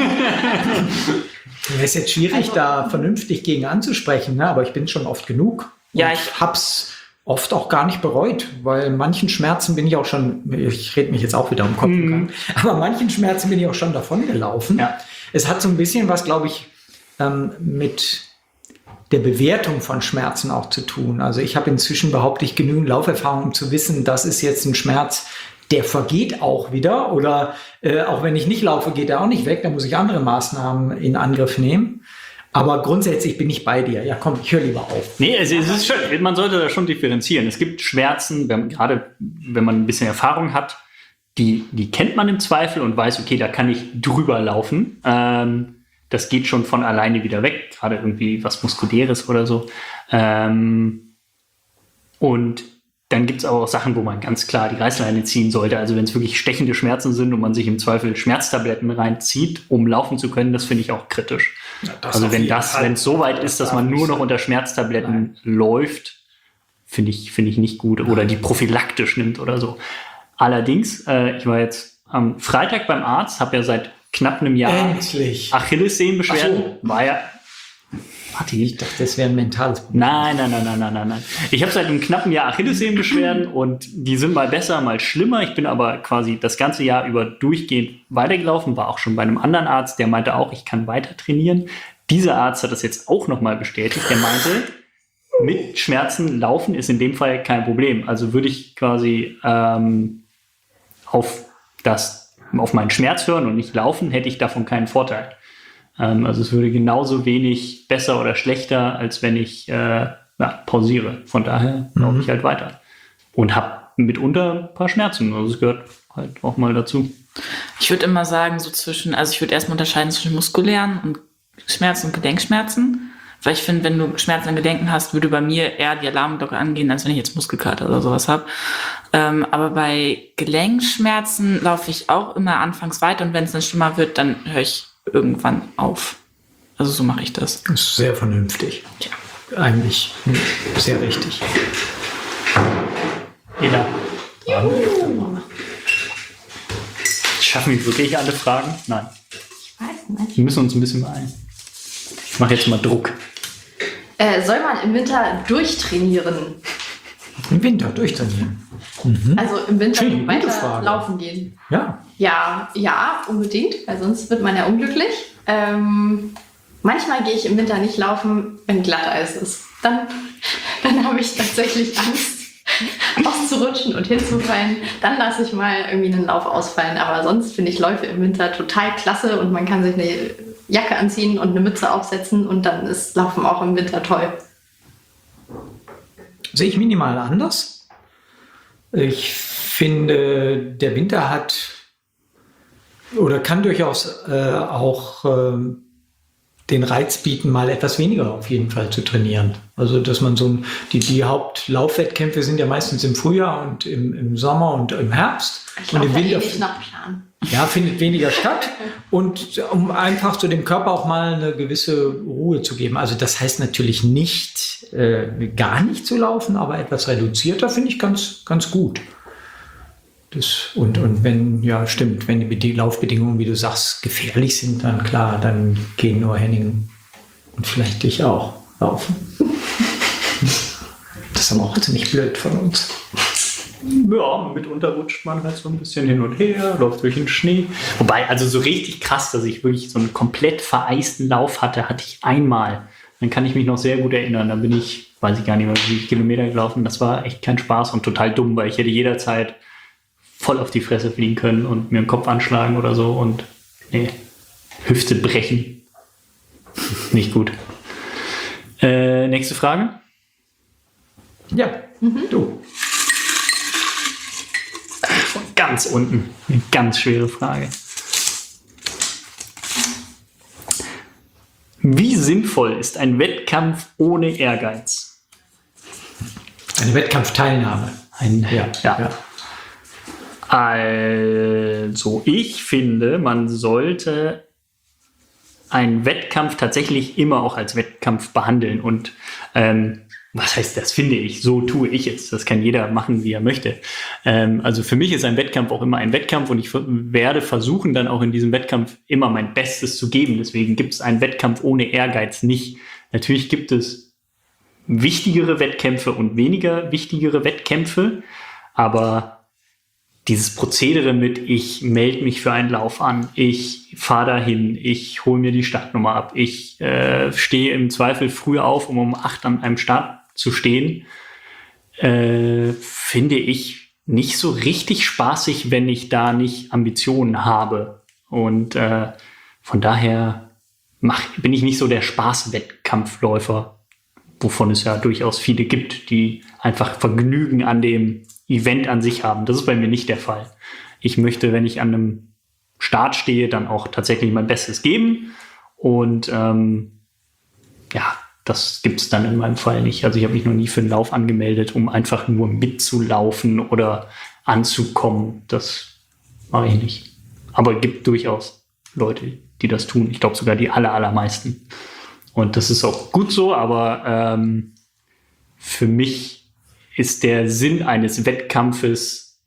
Ja, ist jetzt schwierig, da vernünftig gegen anzusprechen, ne? Aber ich bin schon oft genug. Ja, Und ich hab's oft auch gar nicht bereut, weil manchen Schmerzen bin ich auch schon, ich rede mich jetzt auch wieder um Kopf und Kragen, aber manchen Schmerzen bin ich auch schon davon gelaufen. Ja. Es hat so ein bisschen was, glaube ich, mit der Bewertung von Schmerzen auch zu tun. Also ich habe inzwischen, behaupte ich, genügend Lauferfahrung, um zu wissen, das ist jetzt ein Schmerz, der vergeht auch wieder. Oder auch wenn ich nicht laufe, geht er auch nicht weg. Da muss ich andere Maßnahmen in Angriff nehmen. Aber grundsätzlich bin ich bei dir. Ja, komm, ich höre lieber auf. Nee, es ist schön. Man sollte da schon differenzieren. Es gibt Schmerzen, gerade wenn man ein bisschen Erfahrung hat, die kennt man im Zweifel und weiß, okay, da kann ich drüber laufen. Das geht schon von alleine wieder weg, gerade irgendwie was Muskuläres oder so. Und dann gibt es aber auch Sachen, wo man ganz klar die Reißleine ziehen sollte. Also wenn es wirklich stechende Schmerzen sind und man sich im Zweifel Schmerztabletten reinzieht, um laufen zu können, das finde ich auch kritisch. Ja, also wenn es so weit ist, dass man nur noch unter Schmerztabletten läuft, finde ich nicht gut. Oder die prophylaktisch nimmt oder so. Allerdings, ich war jetzt am Freitag beim Arzt, habe ja seit knapp einem Jahr Achillessehnenbeschwerden. So. War ja. Warte, ich dachte, das wäre ein mentales Problem. Nein. Ich habe seit einem knappen Jahr Achillessehnenbeschwerden und die sind mal besser, mal schlimmer. Ich bin aber quasi das ganze Jahr über durchgehend weitergelaufen, war auch schon bei einem anderen Arzt, der meinte auch, ich kann weiter trainieren. Dieser Arzt hat das jetzt auch nochmal bestätigt. Der meinte, mit Schmerzen laufen ist in dem Fall kein Problem. Also würde ich quasi auf meinen Schmerz hören und nicht laufen, hätte ich davon keinen Vorteil. Also es würde genauso wenig besser oder schlechter, als wenn ich pausiere. Von daher laufe ich halt weiter. Und habe mitunter ein paar Schmerzen. Also es gehört halt auch mal dazu. Ich würde immer sagen, ich würde erstmal unterscheiden zwischen muskulären und Schmerzen und Gelenkschmerzen. Weil ich finde, wenn du Schmerzen an Gelenken hast, würde bei mir eher die Alarmglocke angehen, als wenn ich jetzt Muskelkater oder sowas habe. Aber bei Gelenkschmerzen laufe ich auch immer anfangs weiter und wenn es dann schlimmer wird, dann höre ich irgendwann auf. Also so mache ich das. Das ist sehr vernünftig. Ja. Eigentlich sehr richtig. Jeder. Schaffen wir wirklich alle Fragen? Nein. Ich weiß nicht. Wir müssen uns ein bisschen beeilen. Ich mache jetzt mal Druck. Soll man im Winter durchtrainieren? Im Winter durchtrainieren. Also im Winter Schön, gute weiter Frage. laufen gehen? Ja. Ja, unbedingt, weil sonst wird man ja unglücklich. Manchmal gehe ich im Winter nicht laufen, wenn Glatteis ist. Dann habe ich tatsächlich Angst, auszurutschen und hinzufallen. Dann lasse ich mal irgendwie einen Lauf ausfallen. Aber sonst finde ich Läufe im Winter total klasse und man kann sich eine Jacke anziehen und eine Mütze aufsetzen und dann ist Laufen auch im Winter toll. Sehe ich minimal anders. Ich finde, der Winter hat oder kann durchaus auch den Reiz bieten, mal etwas weniger auf jeden Fall zu trainieren. Also dass man die Hauptlaufwettkämpfe sind ja meistens im Frühjahr und im Sommer und im Herbst. Ich und im laufe Winter nicht nach Plan. ja, findet weniger statt. Und um einfach so dem Körper auch mal eine gewisse Ruhe zu geben. Also das heißt natürlich nicht, gar nicht zu laufen, aber etwas reduzierter finde ich ganz, ganz gut. Und wenn, ja stimmt, wenn die Laufbedingungen, wie du sagst, gefährlich sind, dann klar, dann gehen nur Henning und vielleicht dich auch laufen. Das ist aber auch ziemlich blöd von uns. Ja, mitunter rutscht man halt so ein bisschen hin und her, läuft durch den Schnee. Wobei, also so richtig krass, dass ich wirklich so einen komplett vereisten Lauf hatte ich einmal. Dann kann ich mich noch sehr gut erinnern. Da bin ich, weiß ich gar nicht mehr, wie viele Kilometer gelaufen. Das war echt kein Spaß und total dumm, weil ich hätte jederzeit voll auf die Fresse fliegen können und mir den Kopf anschlagen oder so und nee, Hüfte brechen. Nicht gut. Nächste Frage. Ja, du. Von ganz unten. Eine ganz schwere Frage. Wie sinnvoll ist ein Wettkampf ohne Ehrgeiz? Eine Wettkampfteilnahme. Ja. Also, ich finde, man sollte einen Wettkampf tatsächlich immer auch als Wettkampf behandeln. Und was heißt das, finde ich? So tue ich es. Das kann jeder machen, wie er möchte. Also für mich ist ein Wettkampf auch immer ein Wettkampf und ich werde versuchen, dann auch in diesem Wettkampf immer mein Bestes zu geben. Deswegen gibt es einen Wettkampf ohne Ehrgeiz nicht. Natürlich gibt es wichtigere Wettkämpfe und weniger wichtigere Wettkämpfe, aber dieses Prozedere mit, ich melde mich für einen Lauf an, ich fahre dahin, ich hole mir die Startnummer ab, ich stehe im Zweifel früh auf, um 8 an einem Start zu stehen, finde ich nicht so richtig spaßig, wenn ich da nicht Ambitionen habe. Und von daher bin ich nicht so der Spaßwettkampfläufer, wovon es ja durchaus viele gibt, die einfach Vergnügen an dem Event an sich haben. Das ist bei mir nicht der Fall. Ich möchte, wenn ich an einem Start stehe, dann auch tatsächlich mein Bestes geben. Und das gibt es dann in meinem Fall nicht. Also ich habe mich noch nie für einen Lauf angemeldet, um einfach nur mitzulaufen oder anzukommen. Das mache ich nicht. Aber es gibt durchaus Leute, die das tun. Ich glaube sogar die allermeisten. Und das ist auch gut so, aber für mich ist der Sinn eines Wettkampfes,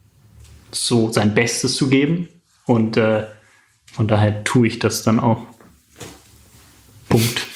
so sein Bestes zu geben. Und von daher tue ich das dann auch. Punkt.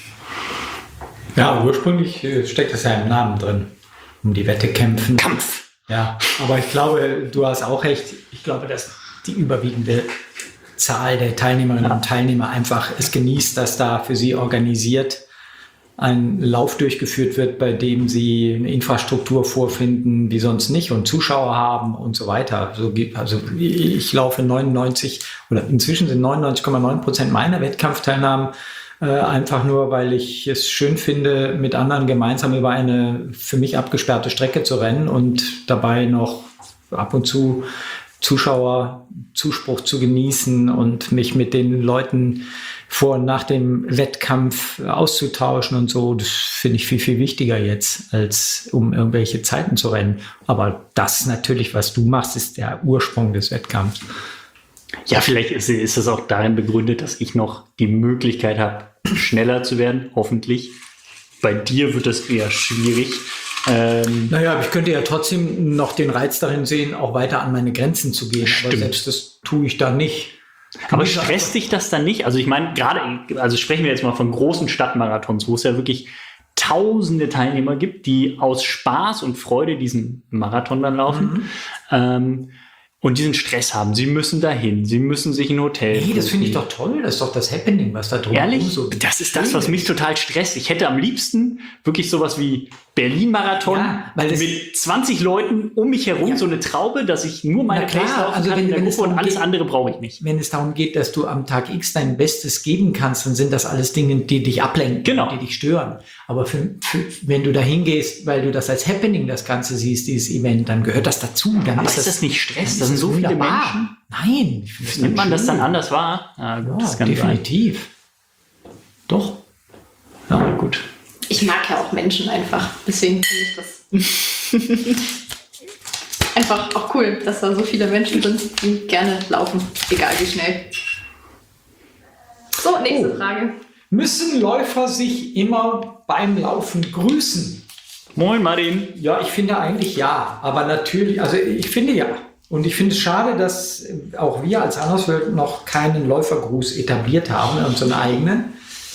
Ja, ursprünglich steckt das ja im Namen drin. Um die Wette kämpfen. Kampf! Ja, aber ich glaube, du hast auch recht. Ich glaube, dass die überwiegende Zahl der Teilnehmerinnen und Teilnehmer einfach es genießt, dass da für sie organisiert ein Lauf durchgeführt wird, bei dem sie eine Infrastruktur vorfinden, wie sonst nicht und Zuschauer haben und so weiter. Also ich laufe 99 oder inzwischen sind 99,9% meiner Wettkampfteilnahmen einfach nur, weil ich es schön finde, mit anderen gemeinsam über eine für mich abgesperrte Strecke zu rennen und dabei noch ab und zu Zuschauerzuspruch zu genießen und mich mit den Leuten vor und nach dem Wettkampf auszutauschen und so. Das finde ich viel, viel wichtiger jetzt, als um irgendwelche Zeiten zu rennen. Aber das natürlich, was du machst, ist der Ursprung des Wettkampfs. Ja, vielleicht ist es auch darin begründet, dass ich noch die Möglichkeit habe, schneller zu werden, hoffentlich. Bei dir wird das eher schwierig. Naja, aber ich könnte ja trotzdem noch den Reiz darin sehen, auch weiter an meine Grenzen zu gehen. Stimmt. Aber selbst das tue ich da nicht. Aber stresst dich das dann nicht? Also ich meine, also sprechen wir jetzt mal von großen Stadtmarathons, wo es ja wirklich tausende Teilnehmer gibt, die aus Spaß und Freude diesen Marathon dann laufen. Und diesen Stress haben. Sie müssen dahin, sie müssen sich ein Hotel. Nee, das finde ich doch toll. Das ist doch das Happening, was da drum Ehrlich? so Das ist das, was mich total stresst. Ich hätte am liebsten wirklich sowas wie Berlin-Marathon mit 20 Leuten um mich herum, so eine Traube, dass ich nur meine Pace laufen kann in der Gruppe und alles andere brauche ich nicht. Wenn es darum geht, dass du am Tag X dein Bestes geben kannst, dann sind das alles Dinge, die dich ablenken, die dich stören. Aber wenn du da hingehst, weil du das als Happening das Ganze siehst, dieses Event, dann gehört das dazu. Dann aber ist das nicht Stress? Das sind so viele Menschen. Nein. Nimmt man das dann anders wahr? Ja, gut, das kann definitiv. Doch. Ja, gut. Ich mag ja auch Menschen einfach. Deswegen finde ich das einfach auch cool, dass da so viele Menschen sind, die gerne laufen, egal wie schnell. So, nächste Frage. Müssen Läufer sich immer beim Laufen grüßen? Moin Martin. Ja, ich finde eigentlich ja. Aber natürlich, also ich finde ja. Und ich finde es schade, dass auch wir als Anderswelt noch keinen Läufergruß etabliert haben, unseren eigenen.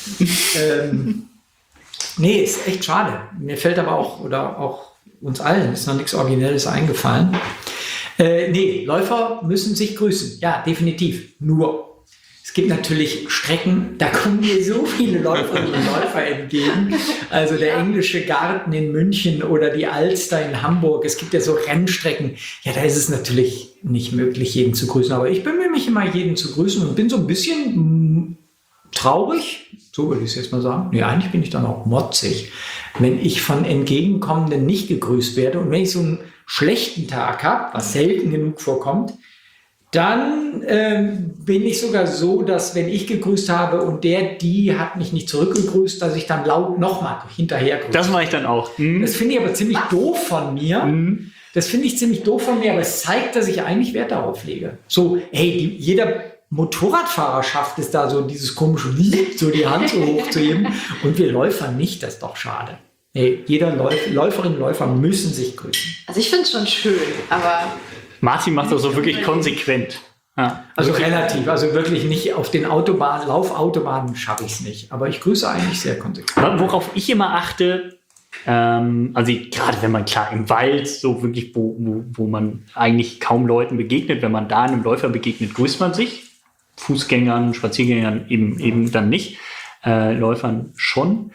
Nee, ist echt schade. Mir fällt aber auch uns allen ist noch nichts Originelles eingefallen. Nee, Läufer müssen sich grüßen. Ja, definitiv. Nur, es gibt natürlich Strecken, da kommen mir so viele Läuferinnen und Läufer entgegen. Also der englische Garten in München oder die Alster in Hamburg. Es gibt ja so Rennstrecken. Ja, da ist es natürlich nicht möglich, jeden zu grüßen. Aber ich bemühe mich immer, jeden zu grüßen und bin so ein bisschen traurig, so würde ich es jetzt mal sagen. Nee, eigentlich bin ich dann auch motzig, wenn ich von Entgegenkommenden nicht gegrüßt werde. Und wenn ich so einen schlechten Tag habe, was selten genug vorkommt, dann bin ich sogar so, dass wenn ich gegrüßt habe und die hat mich nicht zurückgegrüßt, dass ich dann laut nochmal hinterher grüße. Das mache ich dann auch. Das finde ich aber ziemlich doof von mir. Das finde ich ziemlich doof von mir, aber es zeigt, dass ich eigentlich Wert darauf lege. So, hey, jeder Motorradfahrer schafft es da so dieses komische, so die Hand so hoch zu heben und wir Läufer nicht, das ist doch schade. Hey, jeder Läuferin und Läufer müssen sich grüßen. Also ich finde es schon schön, aber... Martin macht das so wirklich konsequent. Ja. Also relativ, also wirklich nicht auf den Laufautobahnen schaffe ich es nicht, aber ich grüße eigentlich sehr konsequent. Worauf ich immer achte, also gerade wenn man klar im Wald, so wirklich, wo man eigentlich kaum Leuten begegnet, wenn man da einem Läufer begegnet, grüßt man sich. Fußgängern, Spaziergängern eben dann nicht, Läufern schon.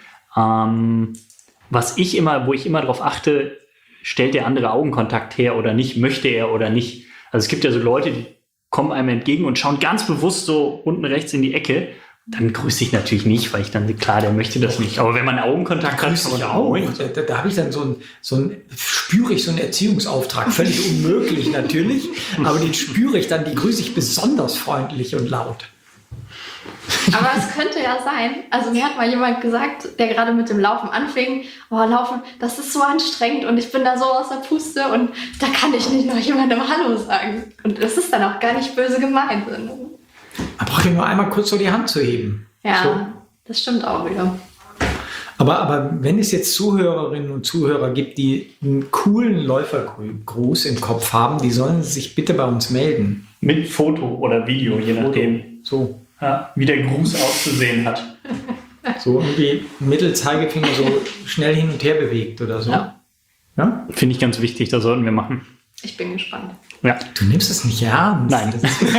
Wo ich immer darauf achte, stellt der andere Augenkontakt her oder nicht, möchte er oder nicht. Also es gibt ja so Leute, die kommen einem entgegen und schauen ganz bewusst so unten rechts in die Ecke. Dann grüße ich natürlich nicht, weil ich dann, klar, der möchte das nicht. Aber wenn man Augenkontakt hat, grüße ich auch. Da habe ich dann spüre ich so einen Erziehungsauftrag. Völlig unmöglich natürlich, aber den spüre ich dann, die grüße ich besonders freundlich und laut. Aber es könnte ja sein, also mir hat mal jemand gesagt, der gerade mit dem Laufen anfing, Laufen, das ist so anstrengend und ich bin da so aus der Puste und da kann ich nicht noch jemandem Hallo sagen. Und das ist dann auch gar nicht böse gemeint. Man braucht ja nur einmal kurz so die Hand zu heben. Ja, so. Das stimmt auch wieder. Aber wenn es jetzt Zuhörerinnen und Zuhörer gibt, die einen coolen Läufergruß im Kopf haben, die sollen sich bitte bei uns melden. Mit Foto oder Video, je nachdem. So. Ja, wie der Gruß auszusehen hat. So irgendwie Mittelzeigefinger so schnell hin und her bewegt oder so. Ja. Ja? Finde ich ganz wichtig, das sollten wir machen. Ich bin gespannt. Ja. Du nimmst es nicht ernst. Nein.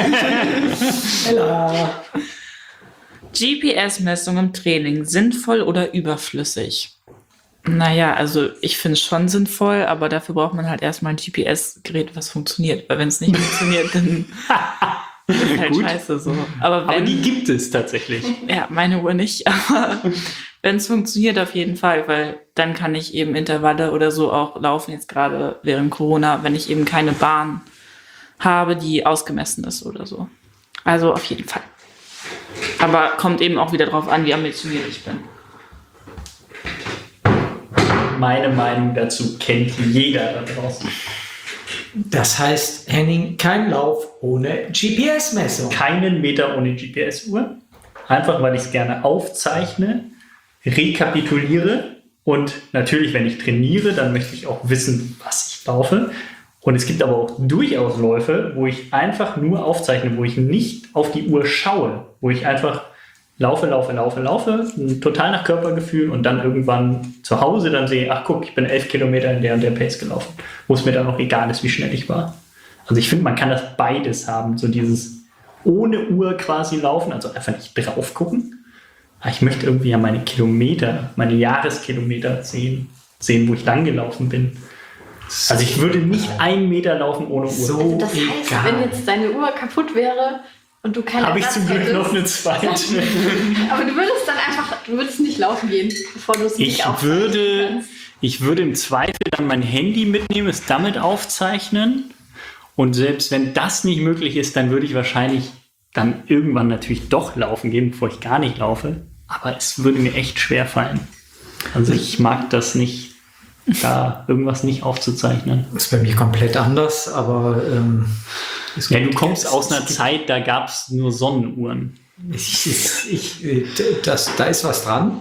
Ella. GPS-Messung im Training, sinnvoll oder überflüssig? Naja, also ich finde es schon sinnvoll, aber dafür braucht man halt erstmal ein GPS-Gerät, was funktioniert. Weil wenn es nicht funktioniert, dann ist halt Gut. scheiße so. Aber die gibt es tatsächlich. Ja, meine Uhr nicht, aber wenn es funktioniert, auf jeden Fall, weil dann kann ich eben Intervalle oder so auch laufen, jetzt gerade während Corona, wenn ich eben keine Bahn habe, die ausgemessen ist oder so. Also auf jeden Fall. Aber kommt eben auch wieder drauf an, wie ambitioniert ich bin. Meine Meinung dazu kennt jeder da draußen. Das heißt, Henning, kein Lauf ohne GPS-Messung. Keinen Meter ohne GPS-Uhr. Einfach, weil ich es gerne aufzeichne, rekapituliere und natürlich, wenn ich trainiere, dann möchte ich auch wissen, was ich laufe. Und es gibt aber auch durchaus Läufe, wo ich einfach nur aufzeichne, wo ich nicht auf die Uhr schaue, wo ich einfach laufe, total nach Körpergefühl und dann irgendwann zu Hause dann sehe, ach guck, ich bin 11 Kilometer in der und der Pace gelaufen, wo es mir dann auch egal ist, wie schnell ich war. Also ich finde, man kann das beides haben, so dieses ohne Uhr quasi laufen, also einfach nicht drauf gucken. Aber ich möchte irgendwie ja meine Kilometer, meine Jahreskilometer sehen, wo ich lang gelaufen bin. Also ich würde nicht 1 Meter laufen ohne Uhr. So Das heißt, egal. wenn jetzt deine Uhr kaputt wäre und du keine Habe ich Ersatz zum Glück hättest, noch eine zweite. aber du würdest nicht laufen gehen, bevor du es nicht aufzeichnen kannst. Ich würde im Zweifel dann mein Handy mitnehmen, es damit aufzeichnen. Und selbst wenn das nicht möglich ist, dann würde ich wahrscheinlich dann irgendwann natürlich doch laufen gehen, bevor ich gar nicht laufe. aber es würde mir echt schwer fallen. Also ich mag das nicht, da irgendwas nicht aufzuzeichnen. Das ist bei mir komplett anders, aber ja, du kommst aus einer Zeit, da gab es nur Sonnenuhren. Da ist was dran.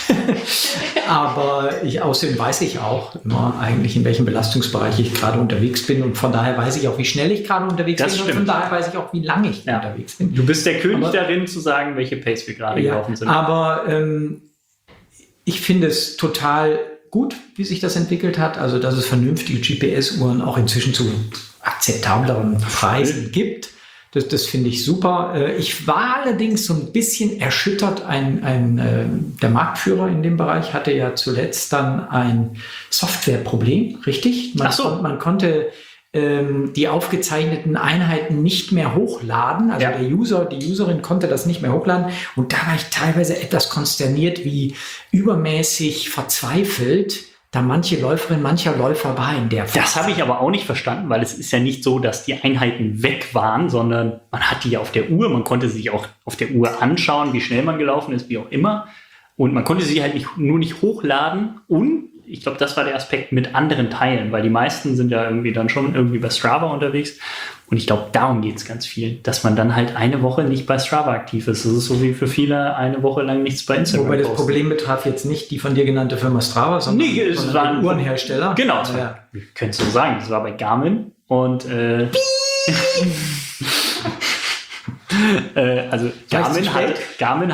Aber außerdem weiß ich auch immer eigentlich, in welchem Belastungsbereich ich gerade unterwegs bin. Und von daher weiß ich auch, wie schnell ich gerade unterwegs bin. Stimmt. Und von daher weiß ich auch, wie lange ich unterwegs bin. Du bist der König darin, zu sagen, welche Pace wir gerade gelaufen sind. Aber ich finde es total gut, wie sich das entwickelt hat. Also, dass es vernünftige GPS-Uhren auch inzwischen zu akzeptableren Preisen gibt. Das finde ich super. Ich war allerdings so ein bisschen erschüttert. Der Marktführer in dem Bereich hatte ja zuletzt dann ein Softwareproblem, richtig? Man konnte die aufgezeichneten Einheiten nicht mehr hochladen. Also die Userin konnte das nicht mehr hochladen. Und da war ich teilweise etwas konsterniert, wie übermäßig verzweifelt da mancher Läufer war in der Phase. Das habe ich aber auch nicht verstanden, weil es ist ja nicht so, dass die Einheiten weg waren, sondern man hat die ja auf der Uhr, man konnte sich auch auf der Uhr anschauen, wie schnell man gelaufen ist, wie auch immer. Und man konnte sie halt nur nicht hochladen und ich glaube, das war der Aspekt mit anderen Teilen, weil die meisten sind ja irgendwie dann schon irgendwie bei Strava unterwegs. Und ich glaube, darum geht es ganz viel, dass man dann halt eine Woche nicht bei Strava aktiv ist. Das ist so wie für viele eine Woche lang nichts bei Instagram. Wobei das Problem betraf jetzt nicht die von dir genannte Firma Strava, sondern es war ein Uhrenhersteller. Genau, könntest du sagen, das war bei Garmin. Und also Garmin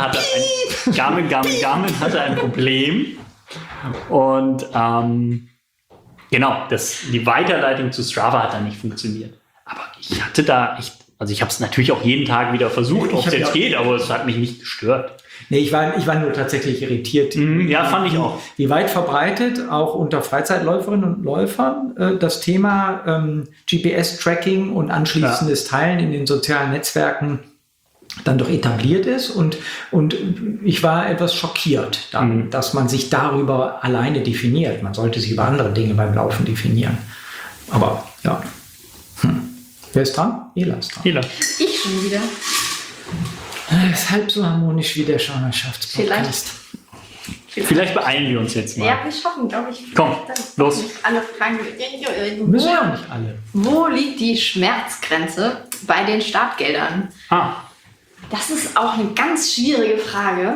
hatte ein Problem. Und genau, die Weiterleitung zu Strava hat dann nicht funktioniert. Aber ich hatte ich habe es natürlich auch jeden Tag wieder versucht, ob es jetzt geht, aber es hat mich nicht gestört. Nee, ich war nur tatsächlich irritiert. Ja, fand ich auch. Wie weit verbreitet, auch unter Freizeitläuferinnen und Läufern, das Thema GPS-Tracking und anschließendes Teilen in den sozialen Netzwerken dann doch etabliert ist. Und ich war etwas schockiert, dass man sich darüber alleine definiert. Man sollte sich über andere Dinge beim Laufen definieren. Aber ja. Wer ist dran? Ela ist dran. Ela. Ich schon wieder. Das ist halb so harmonisch wie der Schwangerschaftspodcast. Vielleicht beeilen wir uns jetzt mal. Ja, wir schaffen, glaube ich. Komm, los. Alle Fragen. Müssen wir auch nicht alle. Wo liegt die Schmerzgrenze bei den Startgeldern? Das ist auch eine ganz schwierige Frage.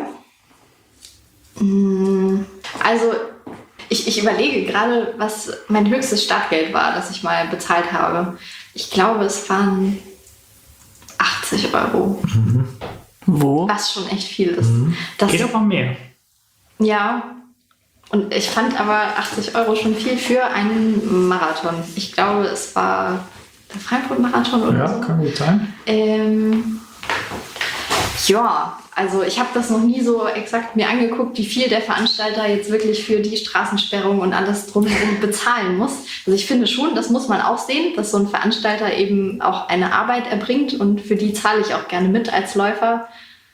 Also, ich überlege gerade, was mein höchstes Startgeld war, das ich mal bezahlt habe. Ich glaube, es waren 80 €. Wo? Was schon echt viel ist. Geht aber mehr. Ja, und ich fand aber 80 € schon viel für einen Marathon. Ich glaube, es war der Frankfurt-Marathon oder so. Ja, kann gut sein. Ja, also ich habe das noch nie so exakt mir angeguckt, wie viel der Veranstalter jetzt wirklich für die Straßensperrung und alles drumherum bezahlen muss. Also ich finde schon, das muss man auch sehen, dass so ein Veranstalter eben auch eine Arbeit erbringt und für die zahle ich auch gerne mit als Läufer.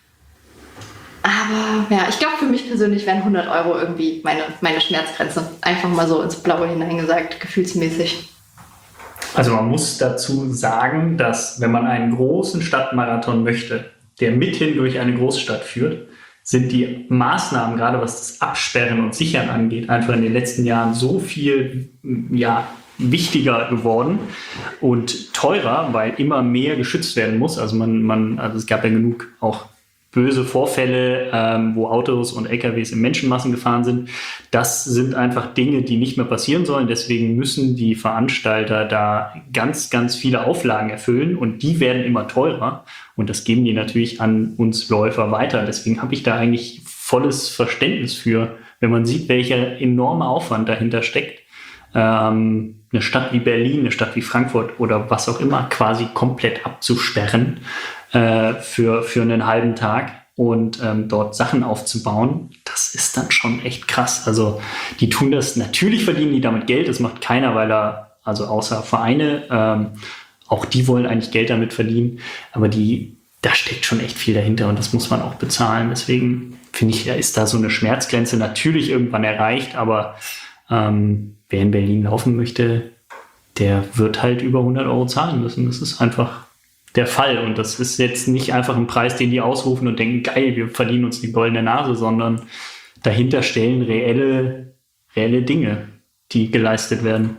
Aber ja, ich glaube, für mich persönlich wären 100 € irgendwie meine Schmerzgrenze. Einfach mal so ins Blaue hineingesagt, gefühlsmäßig. Also man muss dazu sagen, dass wenn man einen großen Stadtmarathon möchte, der mithin durch eine Großstadt führt, sind die Maßnahmen, gerade was das Absperren und Sichern angeht, einfach in den letzten Jahren so viel wichtiger geworden und teurer, weil immer mehr geschützt werden muss. Also also es gab ja genug auch böse Vorfälle, wo Autos und LKWs in Menschenmassen gefahren sind. Das sind einfach Dinge, die nicht mehr passieren sollen. Deswegen müssen die Veranstalter da ganz, ganz viele Auflagen erfüllen und die werden immer teurer. Und das geben die natürlich an uns Läufer weiter. Deswegen habe ich da eigentlich volles Verständnis für, wenn man sieht, welcher enorme Aufwand dahinter steckt. Eine Stadt wie Berlin, eine Stadt wie Frankfurt oder was auch immer quasi komplett abzusperren für einen halben Tag und dort Sachen aufzubauen, das ist dann schon echt krass. Also die tun das, natürlich verdienen die damit Geld, das macht keiner, also außer Vereine, auch die wollen eigentlich Geld damit verdienen, aber da steckt schon echt viel dahinter und das muss man auch bezahlen. Deswegen finde ich, ist da so eine Schmerzgrenze natürlich irgendwann erreicht, aber wer in Berlin laufen möchte, der wird halt über 100 € zahlen müssen. Das ist einfach der Fall. Und das ist jetzt nicht einfach ein Preis, den die ausrufen und denken, geil, wir verdienen uns die goldene Nase, sondern dahinter stellen reelle Dinge, die geleistet werden.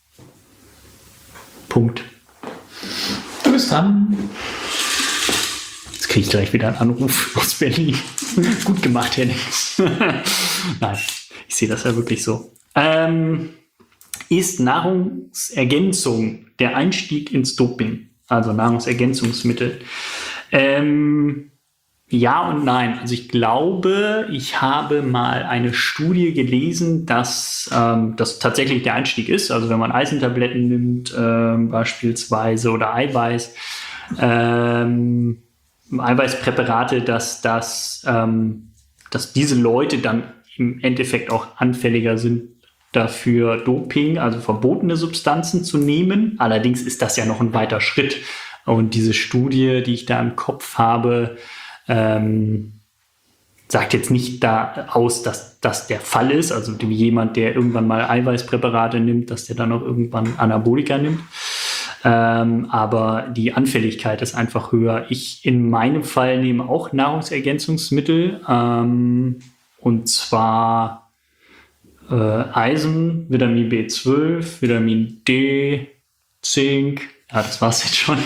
Punkt. Du bist dran. Jetzt kriege ich gleich wieder einen Anruf aus Berlin. Gut gemacht, Henning. Nein, ich sehe das ja wirklich so. Ist Nahrungsergänzung der Einstieg ins Doping? Also Nahrungsergänzungsmittel. Ja und nein. Also ich glaube, ich habe mal eine Studie gelesen, dass das tatsächlich der Einstieg ist. Also wenn man Eisentabletten nimmt beispielsweise oder Eiweißpräparate, dass diese Leute dann im Endeffekt auch anfälliger sind dafür, Doping, also verbotene Substanzen zu nehmen. Allerdings ist das ja noch ein weiter Schritt. Und diese Studie, die ich da im Kopf habe, sagt jetzt nicht da aus, dass das der Fall ist. Also wie jemand, der irgendwann mal Eiweißpräparate nimmt, dass der dann auch irgendwann Anabolika nimmt. Aber die Anfälligkeit ist einfach höher. Ich in meinem Fall nehme auch Nahrungsergänzungsmittel. Und zwar Eisen, Vitamin B12, Vitamin D, Zink. Ja, das war's jetzt schon.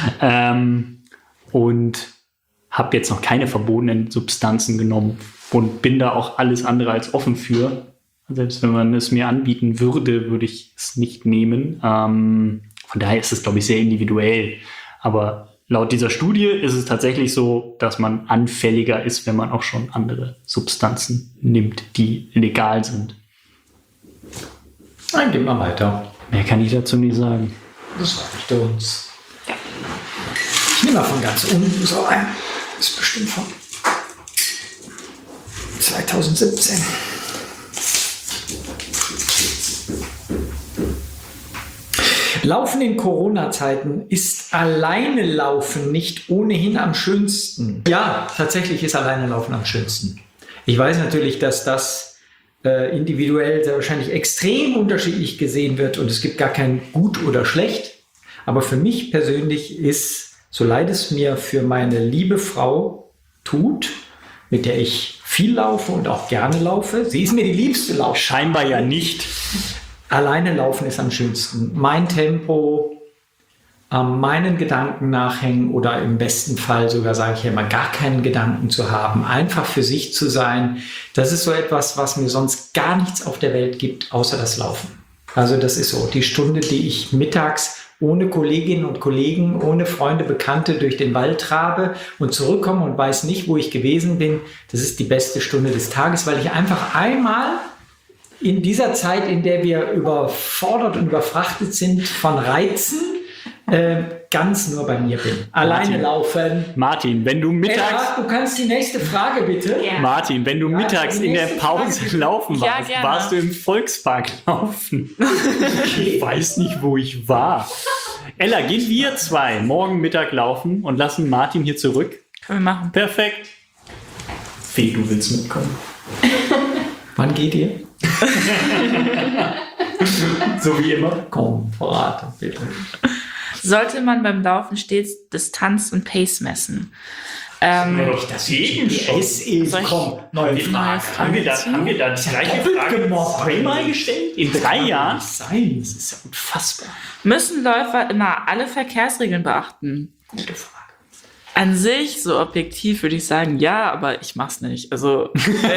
Und habe jetzt noch keine verbotenen Substanzen genommen und bin da auch alles andere als offen für. Selbst wenn man es mir anbieten würde, würde ich es nicht nehmen. Von daher ist es, glaube ich, sehr individuell. Aber laut dieser Studie ist es tatsächlich so, dass man anfälliger ist, wenn man auch schon andere Substanzen nimmt, die legal sind. Dann gehen wir weiter. Mehr kann ich dazu nicht sagen. Das reicht uns. Ja. Ich nehme mal von ganz unten so ein. Das ist bestimmt von 2017. Laufen in Corona-Zeiten ist alleine Laufen nicht ohnehin am schönsten. Ja, tatsächlich ist alleine Laufen am schönsten. Ich weiß natürlich, dass das individuell sehr wahrscheinlich extrem unterschiedlich gesehen wird und es gibt gar kein gut oder schlecht. Aber für mich persönlich ist, so leid es mir für meine liebe Frau tut, mit der ich viel laufe und auch gerne laufe, sie ist mir die liebste Lauf. Scheinbar ja nicht. Alleine laufen ist am schönsten. Mein Tempo, meinen Gedanken nachhängen oder im besten Fall sogar, sage ich ja immer, gar keinen Gedanken zu haben, einfach für sich zu sein. Das ist so etwas, was mir sonst gar nichts auf der Welt gibt, außer das Laufen. Also das ist so die Stunde, die ich mittags ohne Kolleginnen und Kollegen, ohne Freunde, Bekannte durch den Wald trabe und zurückkomme und weiß nicht, wo ich gewesen bin. Das ist die beste Stunde des Tages, weil ich einfach einmal in dieser Zeit, in der wir überfordert und überfrachtet sind von Reizen, ganz nur bei mir bin. Alleine laufen. Martin, wenn du mittags... Du kannst die nächste Frage bitte. Ja. Martin, wenn du mittags in der Pause laufen warst, gerne. warst du im Volkspark laufen. Ich weiß nicht, wo ich war. Ella, gehen wir zwei morgen Mittag laufen und lassen Martin hier zurück? Können wir machen. Perfekt. Fee, du willst mitkommen. Wann geht ihr? So wie immer. Komm, verrate bitte. Sollte man beim Laufen stets Distanz und Pace messen? Das eben schon. Komm, neue Frage. Haben wir da die gleiche Frage zweimal gestellt? In 3 Jahren? Sein, das ist ja unfassbar. Müssen Läufer immer alle Verkehrsregeln beachten? Gute Frage. An sich, so objektiv würde ich sagen, ja, aber ich mach's nicht. Also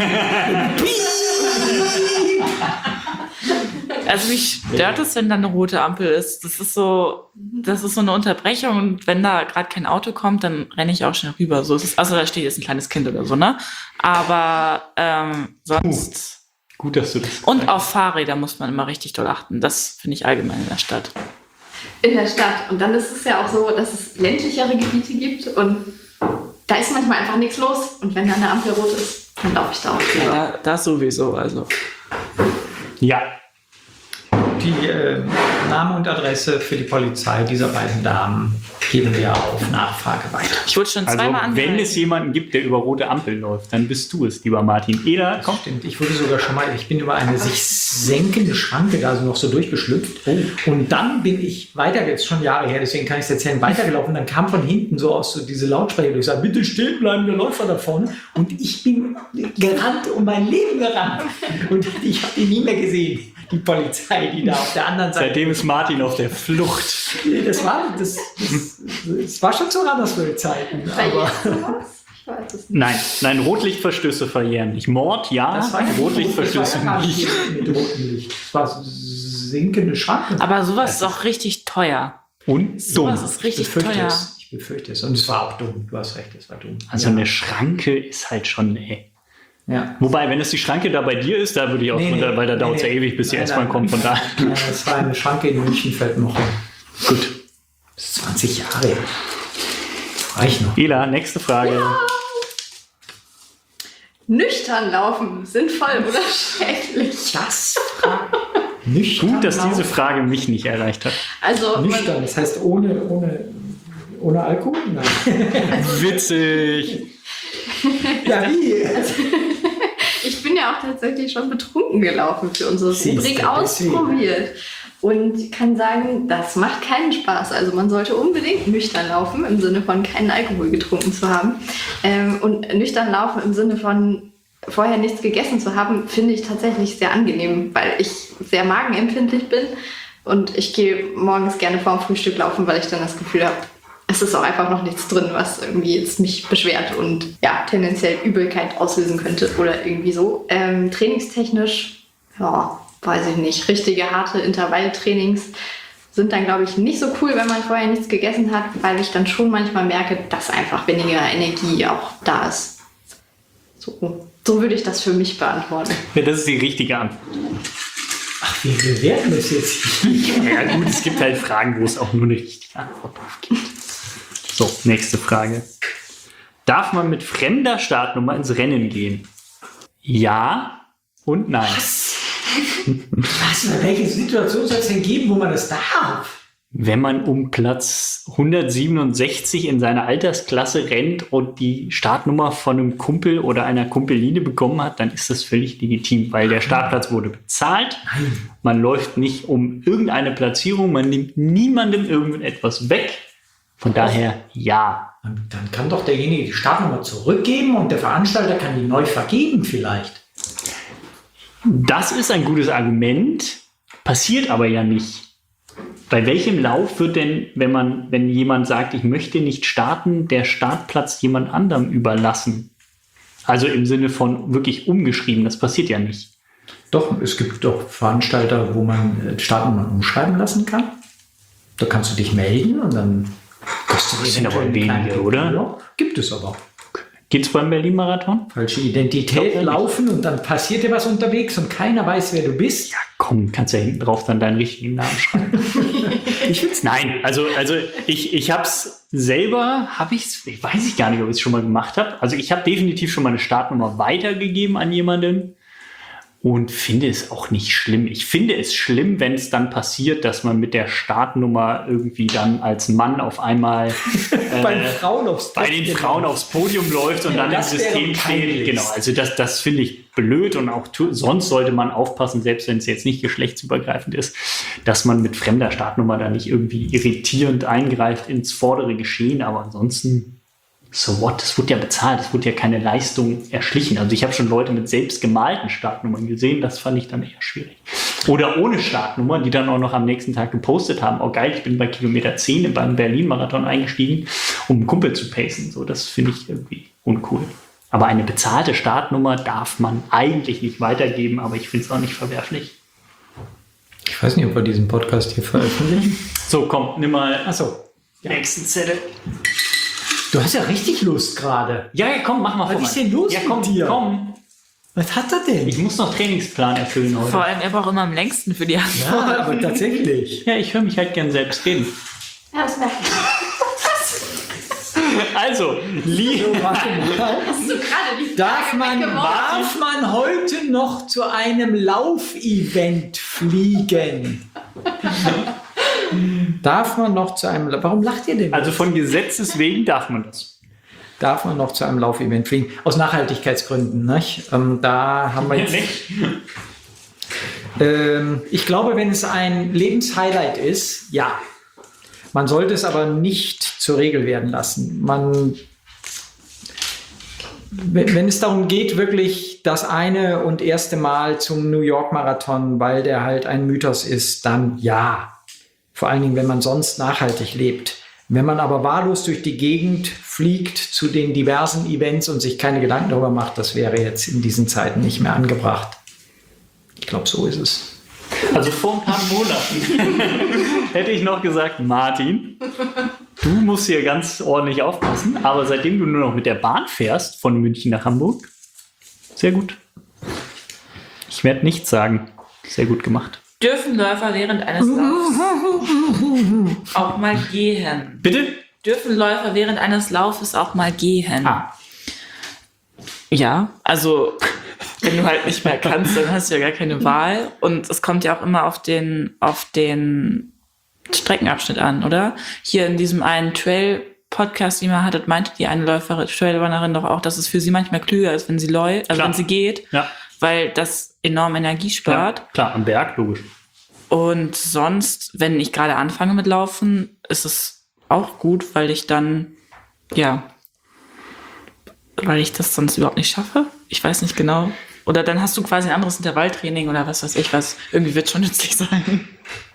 mich stört es, wenn da eine rote Ampel ist. Das ist so eine Unterbrechung und wenn da gerade kein Auto kommt, dann renne ich auch schnell rüber. So ist es, also da steht jetzt ein kleines Kind oder so, ne? Aber sonst. Gut, dass du das Und auf Fahrräder muss man immer richtig doll achten. Das finde ich allgemein in der Stadt. In der Stadt. Und dann ist es ja auch so, dass es ländlichere Gebiete gibt und da ist manchmal einfach nichts los. Und wenn da eine Ampel rot ist, dann laufe ich da auch drüber. Ja, das sowieso, also. Ja. die Name und Adresse für die Polizei dieser beiden Damen geben wir auf Nachfrage weiter. Ich wurde schon zweimal Also, wenn es jemanden gibt, der über rote Ampel läuft, dann bist du es, lieber Martin. Eda, komm. Stimmt, ich wurde sogar schon mal, ich bin über eine sich senkende Schranke da so noch so durchgeschlüpft. Und dann bin ich weiter, jetzt schon Jahre her, deswegen kann ich es erzählen, weitergelaufen. Und dann kam von hinten so aus so diese Lautsprecher durch, sagt, bitte stehen bleiben, der Läufer da vorne. Und ich bin gerannt, um mein Leben gerannt. Und ich habe die nie mehr gesehen, die Polizei, die da auf der anderen Seite. Seitdem ist Martin auf der Flucht. Das war schon zu Randerswelt-Zeiten. Aber Ich weiß es nicht. Nein, Rotlichtverstöße verjähren nicht. Mord, ja, das war Rotlichtverstöße nicht. Mit rotem Licht. Das war sinkende Schranken. Aber sowas ist auch richtig teuer. Und dumm. Sowas ist richtig teuer. Ich befürchte es. Und es war auch dumm. Du hast recht, es war dumm. Also eine Schranke ist halt schon, Ja. Wobei, wenn es die Schranke da bei dir ist, da würde ich auch drunter, weil da dauert es ja ewig, bis die S-Bahn kommt. Von da. Ja, es war eine Schranke in München, fällt noch. Gut. Das ist 20 Jahre. Reicht noch. Ela, nächste Frage. Ja. Nüchtern laufen, sinnvoll oder schädlich? Das nüchtern. Gut, dass diese Frage mich nicht erreicht hat. Also, Nüchtern, das heißt ohne Alkohol? Nein. Witzig. Ja, wie? ich bin ja auch tatsächlich schon betrunken gelaufen für unsere Siehst Rubrik du, ausprobiert. Und kann sagen, das macht keinen Spaß. Also man sollte unbedingt nüchtern laufen, im Sinne von keinen Alkohol getrunken zu haben. Und nüchtern laufen im Sinne von vorher nichts gegessen zu haben, finde ich tatsächlich sehr angenehm, weil ich sehr magenempfindlich bin. Und ich gehe morgens gerne vorm Frühstück laufen, weil ich dann das Gefühl habe, es ist auch einfach noch nichts drin, was irgendwie jetzt mich beschwert und ja, tendenziell Übelkeit auslösen könnte oder irgendwie so. Trainingstechnisch, ja, weiß ich nicht. Richtige harte Intervalltrainings sind dann, glaube ich, nicht so cool, wenn man vorher nichts gegessen hat, weil ich dann schon manchmal merke, dass einfach weniger Energie auch da ist. So würde ich das für mich beantworten. Ja, das ist die richtige Antwort. Ach, wir bewerten das jetzt hier. Ja gut, es gibt halt Fragen, wo es auch nur eine richtige Antwort drauf gibt. So, nächste Frage. Darf man mit fremder Startnummer ins Rennen gehen? Ja und nein. Was? Welche Situation soll es denn geben, wo man das darf? Wenn man um Platz 167 in seiner Altersklasse rennt und die Startnummer von einem Kumpel oder einer Kumpeline bekommen hat, dann ist das völlig legitim, weil der Startplatz wurde bezahlt. Nein. Man läuft nicht um irgendeine Platzierung, man nimmt niemandem irgendetwas weg. Von daher ja. Dann kann doch derjenige die Startnummer zurückgeben und der Veranstalter kann die neu vergeben vielleicht. Das ist ein gutes Argument, passiert aber ja nicht. Bei welchem Lauf wird denn, wenn jemand sagt, ich möchte nicht starten, der Startplatz jemand anderem überlassen? Also im Sinne von wirklich umgeschrieben, das passiert ja nicht. Doch, es gibt doch Veranstalter, wo man Startnummern umschreiben lassen kann. Da kannst du dich melden und dann kostet Das sind aber wenige, oder? Ja, gibt es aber. Geht's beim Berlin-Marathon? Falsche Identität Doch, laufen und dann passiert dir was unterwegs und keiner weiß, wer du bist. Ja, komm, kannst ja hinten drauf dann deinen richtigen Namen schreiben. Nein, also ich hab's selber, ich weiß gar nicht, ob ich es schon mal gemacht habe. Also ich habe definitiv schon mal eine Startnummer weitergegeben an jemanden und finde es auch nicht schlimm. Ich finde es schlimm, wenn es dann passiert, dass man mit der Startnummer irgendwie dann als Mann auf einmal Bei den Frauen aufs Podium läuft und dann im das wäre System steht. peinlich. Genau, also das finde ich blöd und auch sonst sollte man aufpassen, selbst wenn es jetzt nicht geschlechtsübergreifend ist, dass man mit fremder Startnummer da nicht irgendwie irritierend eingreift ins vordere Geschehen, aber ansonsten so what, es wurde ja bezahlt, es wurde ja keine Leistung erschlichen. Also ich habe schon Leute mit selbst gemalten Startnummern gesehen, das fand ich dann eher schwierig. Oder ohne Startnummer, die dann auch noch am nächsten Tag gepostet haben, oh geil, ich bin bei Kilometer 10 beim Berlin-Marathon eingestiegen, um einen Kumpel zu pacen. So, das finde ich irgendwie uncool. Aber eine bezahlte Startnummer darf man eigentlich nicht weitergeben, aber ich finde es auch nicht verwerflich. Ich weiß nicht, ob wir diesen Podcast hier veröffentlichen. So, komm, nimm mal Achso. Ja. nächsten Zettel. Du hast ja richtig Lust gerade. Ja, komm, mach mal Was voran. ist denn los ja, komm, mit dir? Komm. Was hat er denn? Ich muss noch Trainingsplan erfüllen heute. Vor allem, er braucht immer am längsten für die Antwort. Ja, aber tatsächlich. Ja, ich höre mich halt gern selbst reden. Ja, das merke ich. Also, Warte mal. Hast du gerade die Darf Frage man weggeworfen? heute noch zu einem Laufevent fliegen? Darf man noch zu einem... Warum lacht ihr denn? Also von Gesetzes wegen darf man das. Darf man noch zu einem Laufevent fliegen? Aus Nachhaltigkeitsgründen. Nicht? Da haben wir jetzt... Ich glaube, wenn es ein Lebenshighlight ist, ja. Man sollte es aber nicht zur Regel werden lassen. Wenn es darum geht, wirklich das eine und erste Mal zum New York Marathon, weil der halt ein Mythos ist, dann ja. Vor allen Dingen, wenn man sonst nachhaltig lebt. Wenn man aber wahllos durch die Gegend fliegt zu den diversen Events und sich keine Gedanken darüber macht, das wäre jetzt in diesen Zeiten nicht mehr angebracht. Ich glaube, so ist es. Also vor ein paar Monaten hätte ich noch gesagt, Martin, du musst hier ganz ordentlich aufpassen, aber seitdem du nur noch mit der Bahn fährst, von München nach Hamburg, sehr gut. Ich werde nichts sagen. Sehr gut gemacht. Dürfen Läufer während eines Laufs auch mal gehen? Bitte? Dürfen Läufer während eines Laufes auch mal gehen? Ah. Ja, also wenn du halt nicht mehr kannst, dann hast du ja gar keine Wahl. Und es kommt ja auch immer auf den Streckenabschnitt an, oder? Hier in diesem einen Trail-Podcast, den ihr hattet, meinte die eine Trailrunnerin doch auch, dass es für sie manchmal klüger ist, wenn sie wenn sie geht, Ja. weil das enorm Energie spart. Ja, klar, am Berg, logisch. Und sonst, wenn ich gerade anfange mit Laufen, ist es auch gut, weil ich dann, weil ich das sonst überhaupt nicht schaffe. Ich weiß nicht genau. Oder dann hast du quasi ein anderes Intervalltraining oder was weiß ich was. Irgendwie wird es schon nützlich sein.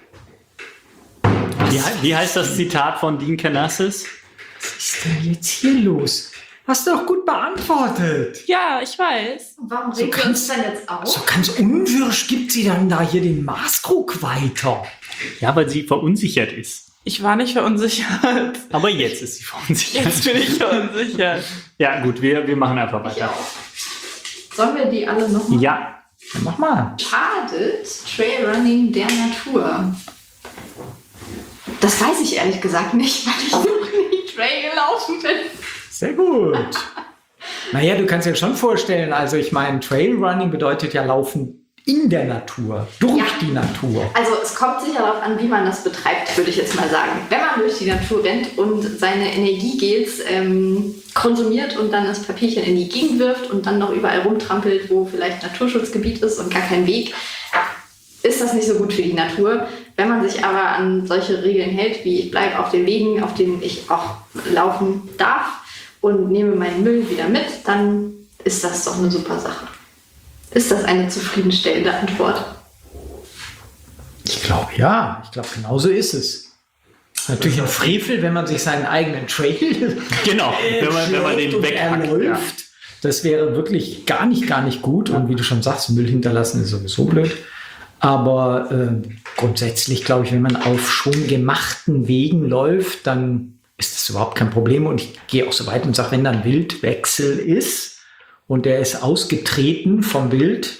Wie heißt das Zitat von Dean Canassis? Was ist denn jetzt hier los? Hast du auch gut beantwortet. Ja, ich weiß. Warum regen wir uns dann jetzt auf? So ganz unwirsch gibt sie dann da hier den Maßkrug weiter. Ja, weil sie verunsichert ist. Ich war nicht verunsichert. Aber jetzt ist sie verunsichert. Jetzt bin ich verunsichert. Ja, gut, wir machen einfach weiter. Sollen wir die alle nochmal? Ja. Dann mach mal. Schadet Trailrunning der Natur? Das weiß ich ehrlich gesagt nicht, weil ich noch nie Trail gelaufen bin. Sehr gut. Naja, du kannst dir schon vorstellen, also ich meine, Trailrunning bedeutet ja Laufen in der Natur, durch die Natur. Also es kommt sicher darauf an, wie man das betreibt, würde ich jetzt mal sagen. Wenn man durch die Natur rennt und seine Energiegels konsumiert und dann das Papierchen in die Gegend wirft und dann noch überall rumtrampelt, wo vielleicht Naturschutzgebiet ist und gar kein Weg, ist das nicht so gut für die Natur. Wenn man sich aber an solche Regeln hält, wie ich bleibe auf den Wegen, auf denen ich auch laufen darf und nehme meinen Müll wieder mit, dann ist das doch eine super Sache. Ist das eine zufriedenstellende Antwort? Ich glaube, ja. Ich glaube, genauso ist es. Natürlich ein Frevel, wenn man sich seinen eigenen Trail Genau, wenn man den weghackt. Ja. Das wäre wirklich gar nicht gut. Und wie du schon sagst, Müll hinterlassen ist sowieso blöd. Aber grundsätzlich, glaube ich, wenn man auf schon gemachten Wegen läuft, dann ist das überhaupt kein Problem. Und ich gehe auch so weit und sage, wenn dann Wildwechsel ist und der ist ausgetreten vom Wild,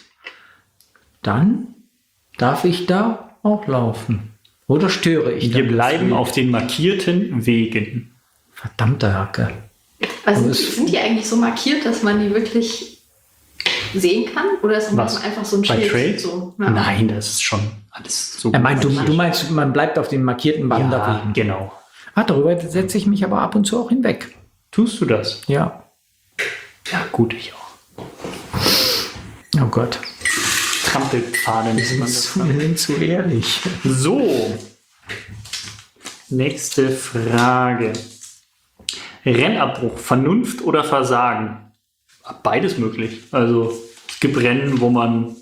dann darf ich da auch laufen. Oder störe ich? Wir bleiben auf den markierten Wegen. Verdammte Hacke. Also sind die eigentlich so markiert, dass man die wirklich sehen kann? Oder ist das einfach so ein Bei Schild? Trails? So? Ja. Nein, das ist schon alles so. Er meint, du meinst, man bleibt auf den markierten ja, Wanderwegen. genau. Darüber setze ich mich aber ab und zu auch hinweg. Tust du das? Ja. Ja, gut, ich auch. Oh Gott. Trampelpfade nennt man das. Wir sind zu ehrlich. So. Nächste Frage. Rennabbruch, Vernunft oder Versagen? Beides möglich. Also es gibt Rennen, wo man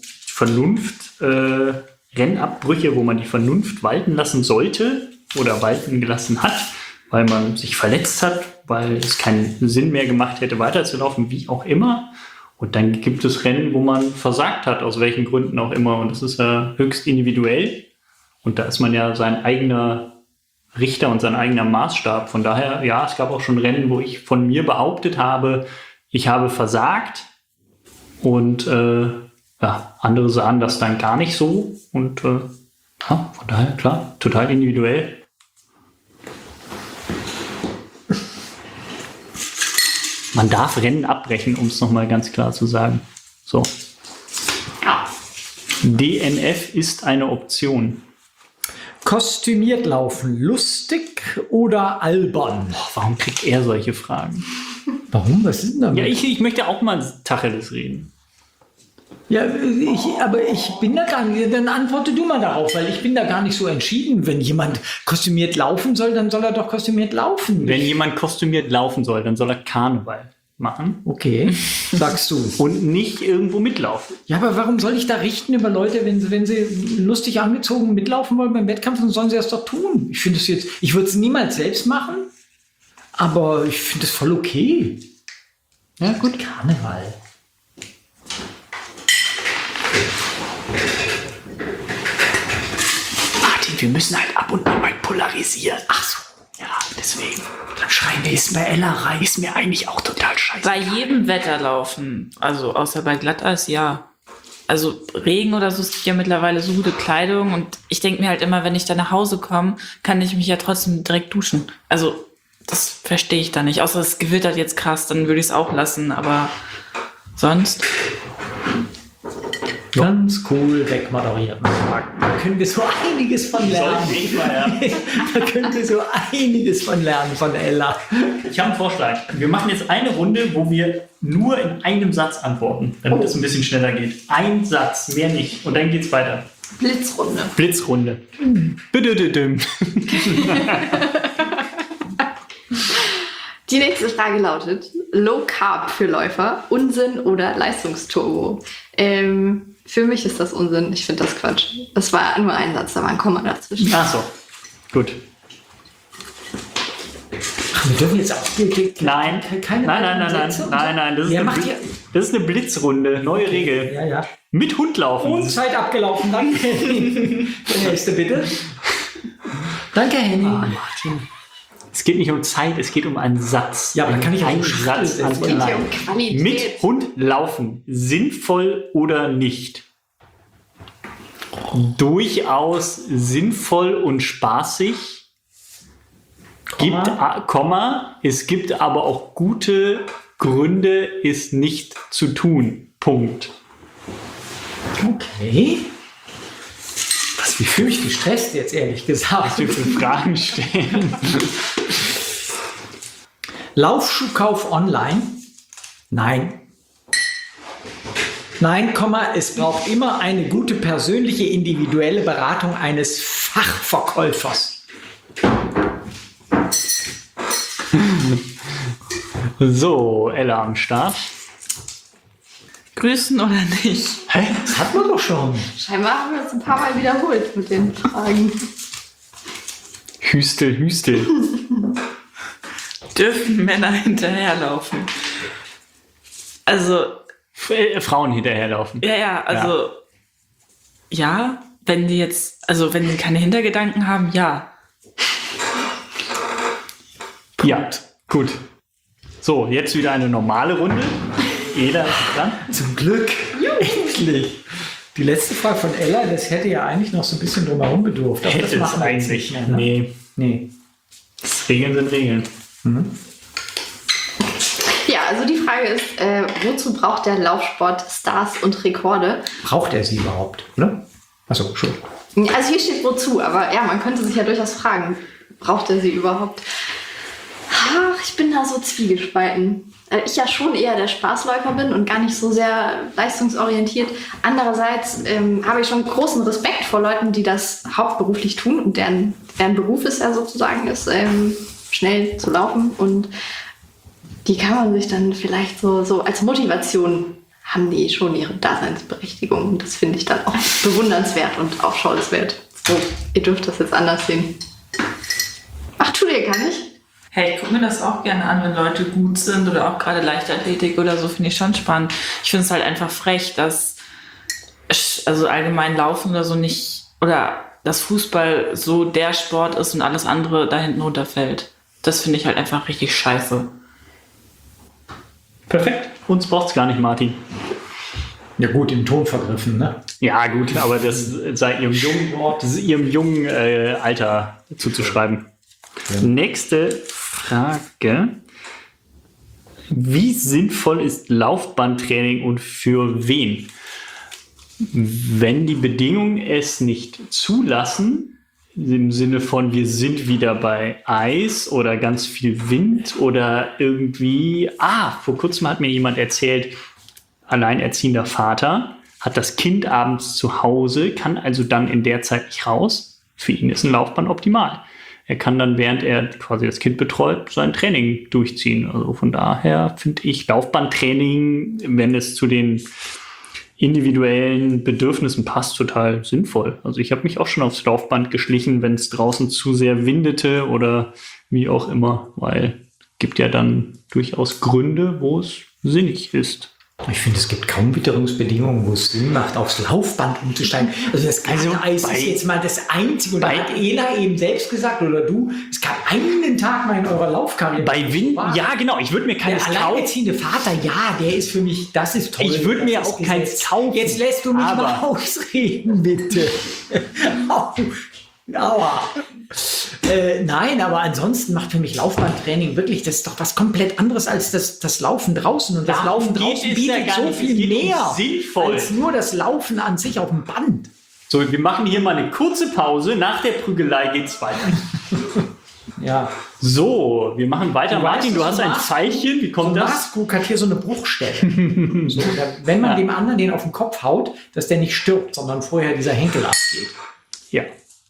Rennabbrüche, wo man die Vernunft walten lassen sollte oder walten gelassen hat, weil man sich verletzt hat, weil es keinen Sinn mehr gemacht hätte, weiterzulaufen, wie auch immer. Und dann gibt es Rennen, wo man versagt hat, aus welchen Gründen auch immer. Und das ist ja höchst individuell. Und da ist man ja sein eigener Richter und sein eigener Maßstab. Von daher, ja, es gab auch schon Rennen, wo ich von mir behauptet habe, ich habe versagt. Und andere sahen das dann gar nicht so. Und von daher, klar, total individuell. Man darf Rennen abbrechen, um es nochmal ganz klar zu sagen. So. Ja. DNF ist eine Option. Kostümiert laufen, lustig oder albern? Warum kriegt er solche Fragen? Warum? Was ist denn damit? Ja, ich möchte auch mal Tacheles reden. Ja, aber ich bin da gar nicht, dann antworte du mal darauf, weil ich bin da gar nicht so entschieden. Wenn jemand kostümiert laufen soll, dann soll er doch kostümiert laufen. Wenn jemand kostümiert laufen soll, dann soll er Karneval machen. Okay, sagst du. Und nicht irgendwo mitlaufen. Ja, aber warum soll ich da richten über Leute, wenn sie lustig angezogen mitlaufen wollen beim Wettkampf, dann sollen sie das doch tun. Ich finde es jetzt, ich würde es niemals selbst machen, aber ich finde es voll okay. Ja, gut. Karneval. Martin, wir müssen halt ab und an mal polarisieren. Ach so. Ja, deswegen. Dann schreien wir jetzt bei Ella rein. Ist mir eigentlich auch total scheiße. Bei jedem Wetter laufen, also außer bei Glatteis, ja. Also Regen oder so, es gibt ja mittlerweile so gute Kleidung und ich denke mir halt immer, wenn ich da nach Hause komme, kann ich mich ja trotzdem direkt duschen. Also das verstehe ich da nicht. Außer es gewittert jetzt krass, dann würde ich es auch lassen, aber sonst... Ganz cool wegmoderiert. Da können wir so einiges von lernen. Da können wir so einiges von lernen von Ella. Ich habe einen Vorschlag. Wir machen jetzt eine Runde, wo wir nur in einem Satz antworten, damit es ein bisschen schneller geht. Ein Satz, mehr nicht. Und dann geht's weiter. Blitzrunde. Blitzrunde. Bitte. Die nächste Frage lautet: Low Carb für Läufer, Unsinn oder Leistungsturbo? Für mich ist das Unsinn. Ich finde das Quatsch. Das war nur ein Satz, da war ein Komma dazwischen. Ach so. Gut. Ach, wir dürfen jetzt auch Nein. keine Sätze und so? Nein. Das ist eine Blitzrunde. Neue Regel. Ja. Mit Hund laufen. Und Zeit abgelaufen, danke. Der nächste bitte. Danke, Henny. Martin. Es geht nicht um Zeit, es geht um einen Satz. Ja, aber dann kann ich auch einen so Schachtel Satz setzen. Es geht hier an. um Qualität. Mit Hund laufen. Sinnvoll oder nicht? Durchaus sinnvoll und spaßig. Es gibt aber auch gute Gründe, es nicht zu tun. Punkt. Okay. Wie fühle ich gestresst jetzt, ehrlich gesagt. Was wir für Fragen stellen. Laufschuhkauf online? Nein. Nein, es braucht immer eine gute persönliche individuelle Beratung eines Fachverkäufers. So, Ella am Start. Grüßen oder nicht? Hä? Das hat man doch schon. Scheinbar haben wir uns ein paar Mal wiederholt mit den Fragen. Hüstel. Dürfen Männer hinterherlaufen? Also... Frauen hinterherlaufen. Ja, also... Ja, wenn die keine Hintergedanken haben, ja. Ja, gut. So, jetzt wieder eine normale Runde. Jeder ist dran. Zum Glück. Endlich. Die letzte Frage von Ella, das hätte ja eigentlich noch so ein bisschen drumherum bedurft. Aber das machen wir jetzt nicht mehr, ne? Nee. Regeln sind Regeln. Ja, also die Frage ist, wozu braucht der Laufsport Stars und Rekorde? Braucht er sie überhaupt, oder? Achso, Entschuldigung. Also hier steht wozu, aber ja, man könnte sich ja durchaus fragen, braucht er sie überhaupt? Ach, ich bin da so zwiegespalten. Ich ja schon eher der Spaßläufer bin und gar nicht so sehr leistungsorientiert. Andererseits habe ich schon großen Respekt vor Leuten, die das hauptberuflich tun und deren Beruf es ja sozusagen ist, schnell zu laufen. Und die kann man sich dann vielleicht so als Motivation, haben die schon ihre Daseinsberechtigung. Und das finde ich dann auch bewundernswert und aufschauenswert. So, ihr dürft das jetzt anders sehen. Ach, tut ihr gar nicht? Hey, ich gucke mir das auch gerne an, wenn Leute gut sind oder auch gerade Leichtathletik oder so, finde ich schon spannend. Ich finde es halt einfach frech, dass also allgemein Laufen oder so nicht, oder dass Fußball so der Sport ist und alles andere da hinten runterfällt. Das finde ich halt einfach richtig scheiße. Perfekt. Uns braucht es gar nicht, Martin. Ja gut, im Ton vergriffen, ne? Ja gut, aber das sei ihrem jungen Alter zuzuschreiben. Ja. Nächste Frage. Wie sinnvoll ist Laufbahntraining und für wen? Wenn die Bedingungen es nicht zulassen, im Sinne von, wir sind wieder bei Eis oder ganz viel Wind oder irgendwie, vor kurzem hat mir jemand erzählt, alleinerziehender Vater, hat das Kind abends zu Hause, kann also dann in der Zeit nicht raus. Für ihn ist ein Laufband optimal. Er kann dann, während er quasi das Kind betreut, sein Training durchziehen. Also von daher finde ich Laufbandtraining, wenn es zu den individuellen Bedürfnissen passt, total sinnvoll. Also ich habe mich auch schon aufs Laufband geschlichen, wenn es draußen zu sehr windete oder wie auch immer, weil es gibt ja dann durchaus Gründe, wo es sinnig ist. Ich finde, es gibt kaum Witterungsbedingungen, wo es Sinn macht, aufs Laufband umzusteigen. Also das kalte Eis ist jetzt mal das Einzige. Und da hat Ela eben selbst gesagt, oder du, es gab einen Tag mal in eurer Laufkarriere. Bei Wind, ja genau, ich würde mir keins kaufen. Der alleinerziehende Vater, ja, der ist für mich, das ist toll. Ich würde mir auch keins kaufen. Jetzt lässt du mich mal ausreden, bitte. Aua. Nein, aber ansonsten macht für mich Laufbandtraining wirklich, das ist doch was komplett anderes als das Laufen draußen. Und das Laufen draußen bietet so viel mehr als nur das Laufen an sich auf dem Band. So, wir machen hier mal eine kurze Pause. Nach der Prügelei geht's weiter. Ja. So, wir machen weiter. Martin, du hast ein Pfeilchen. Wie kommt das? Maskuk hat hier so eine Bruchstelle. So, wenn man dem anderen den auf den Kopf haut, dass der nicht stirbt, sondern vorher dieser Henkel abgeht. Ja.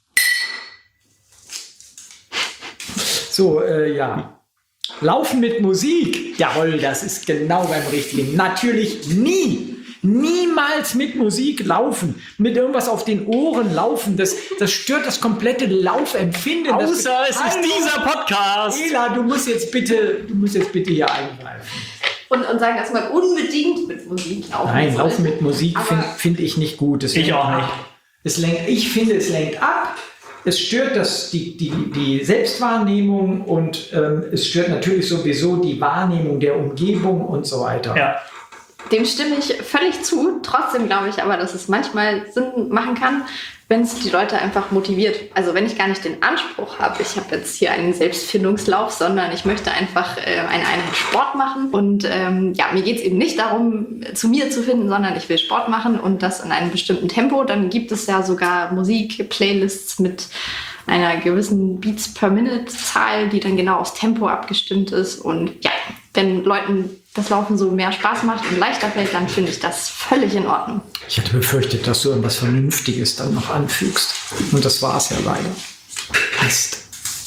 So, Laufen mit Musik. Jawohl, das ist genau beim Richtigen. Natürlich niemals mit Musik laufen. Mit irgendwas auf den Ohren laufen. Das stört das komplette Laufempfinden. Außer es ist dieser Podcast. Ela, du musst jetzt bitte hier eingreifen. Und sagen, dass man unbedingt mit Musik laufen soll. Nein, Laufen mit Musik finde ich nicht gut. Ich auch nicht. Ich finde, es lenkt ab. Es stört die Selbstwahrnehmung und es stört natürlich sowieso die Wahrnehmung der Umgebung und so weiter. Ja. Dem stimme ich völlig zu. Trotzdem glaube ich aber, dass es manchmal Sinn machen kann, wenn es die Leute einfach motiviert. Also wenn ich gar nicht den Anspruch habe, ich habe jetzt hier einen Selbstfindungslauf, sondern ich möchte einfach eine Einheit Sport machen. Und mir geht es eben nicht darum, zu mir zu finden, sondern ich will Sport machen und das in einem bestimmten Tempo. Dann gibt es ja sogar Musik-Playlists mit einer gewissen Beats-per-Minute-Zahl, die dann genau aufs Tempo abgestimmt ist. Und ja, wenn Leuten das Laufen so mehr Spaß macht und leichter fällt, dann finde ich das völlig in Ordnung. Ich hatte befürchtet, dass du irgendwas Vernünftiges dann noch anfügst. Und das war es ja leider. Mist.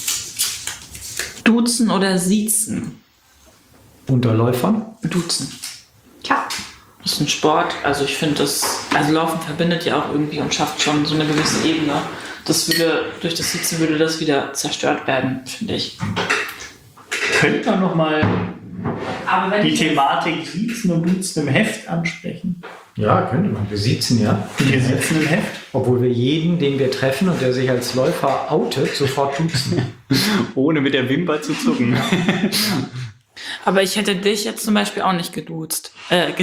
Duzen oder siezen? Unter Läufern? Duzen. Klar. Das ist ein Sport. Also ich finde Laufen verbindet ja auch irgendwie und schafft schon so eine gewisse Ebene. Durch das Siezen würde das wieder zerstört werden, finde ich. Könnte man nochmal die Thematik Siezen und Duzen im Heft ansprechen? Ja, könnte man. Wir siezen ja. Wir sitzen im Heft. Obwohl wir jeden, den wir treffen und der sich als Läufer outet, sofort duzen. Ohne mit der Wimper zu zucken. Aber ich hätte dich jetzt zum Beispiel auch nicht geduzt.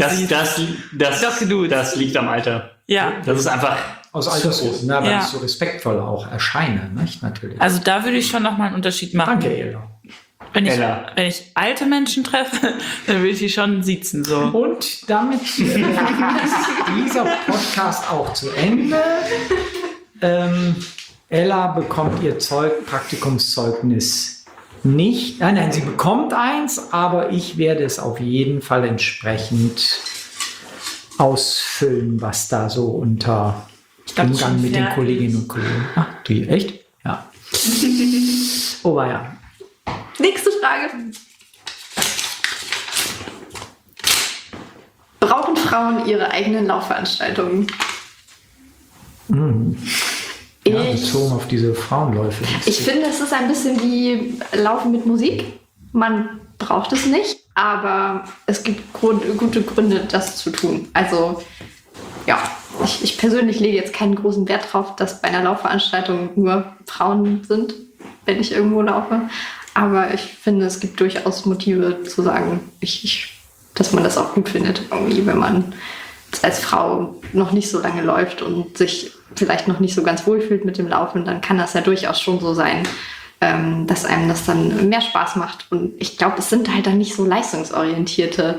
Das liegt am Alter. Ja. Das ist einfach aus Altersgründen, weil ich so respektvoll auch erscheine, nicht? Natürlich. Also da würde ich schon nochmal einen Unterschied machen. Danke, Ela. Wenn ich alte Menschen treffe, dann würde ich die schon siezen. So. Und damit ist dieser Podcast auch zu Ende. Ella bekommt ihr Praktikumszeugnis nicht. Nein, sie bekommt eins, aber ich werde es auf jeden Fall entsprechend ausfüllen, was da so unter Umgang mit den Kolleginnen und Kollegen. Ach, echt? Ja. Oh, war ja. Nächste Frage. Brauchen Frauen ihre eigenen Laufveranstaltungen? Ja, bezogen auf diese Frauenläufe. Ich finde, es ist ein bisschen wie Laufen mit Musik. Man braucht es nicht, aber es gibt gute Gründe, das zu tun. Also, ja, ich persönlich lege jetzt keinen großen Wert drauf, dass bei einer Laufveranstaltung nur Frauen sind, wenn ich irgendwo laufe. Aber ich finde, es gibt durchaus Motive zu sagen, dass man das auch gut findet, irgendwie, wenn man als Frau noch nicht so lange läuft und sich vielleicht noch nicht so ganz wohl fühlt mit dem Laufen, dann kann das ja durchaus schon so sein, dass einem das dann mehr Spaß macht. Und ich glaube, es sind halt dann nicht so leistungsorientierte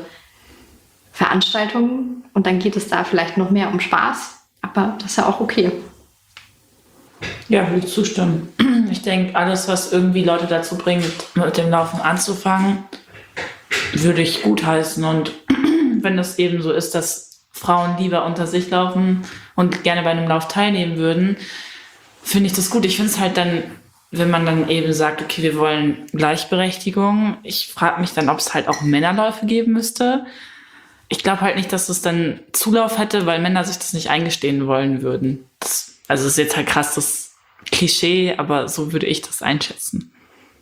Veranstaltungen und dann geht es da vielleicht noch mehr um Spaß, aber das ist ja auch okay. Ja, würde ich zustimmen. Ich denke, alles, was irgendwie Leute dazu bringt, mit dem Laufen anzufangen, würde ich gutheißen. Und wenn das eben so ist, dass Frauen lieber unter sich laufen und gerne bei einem Lauf teilnehmen würden, finde ich das gut. Ich finde es halt dann, wenn man dann eben sagt, okay, wir wollen Gleichberechtigung. Ich frage mich dann, ob es halt auch Männerläufe geben müsste. Ich glaube halt nicht, dass es dann Zulauf hätte, weil Männer sich das nicht eingestehen wollen würden. Also es ist jetzt halt krass, das Klischee, aber so würde ich das einschätzen.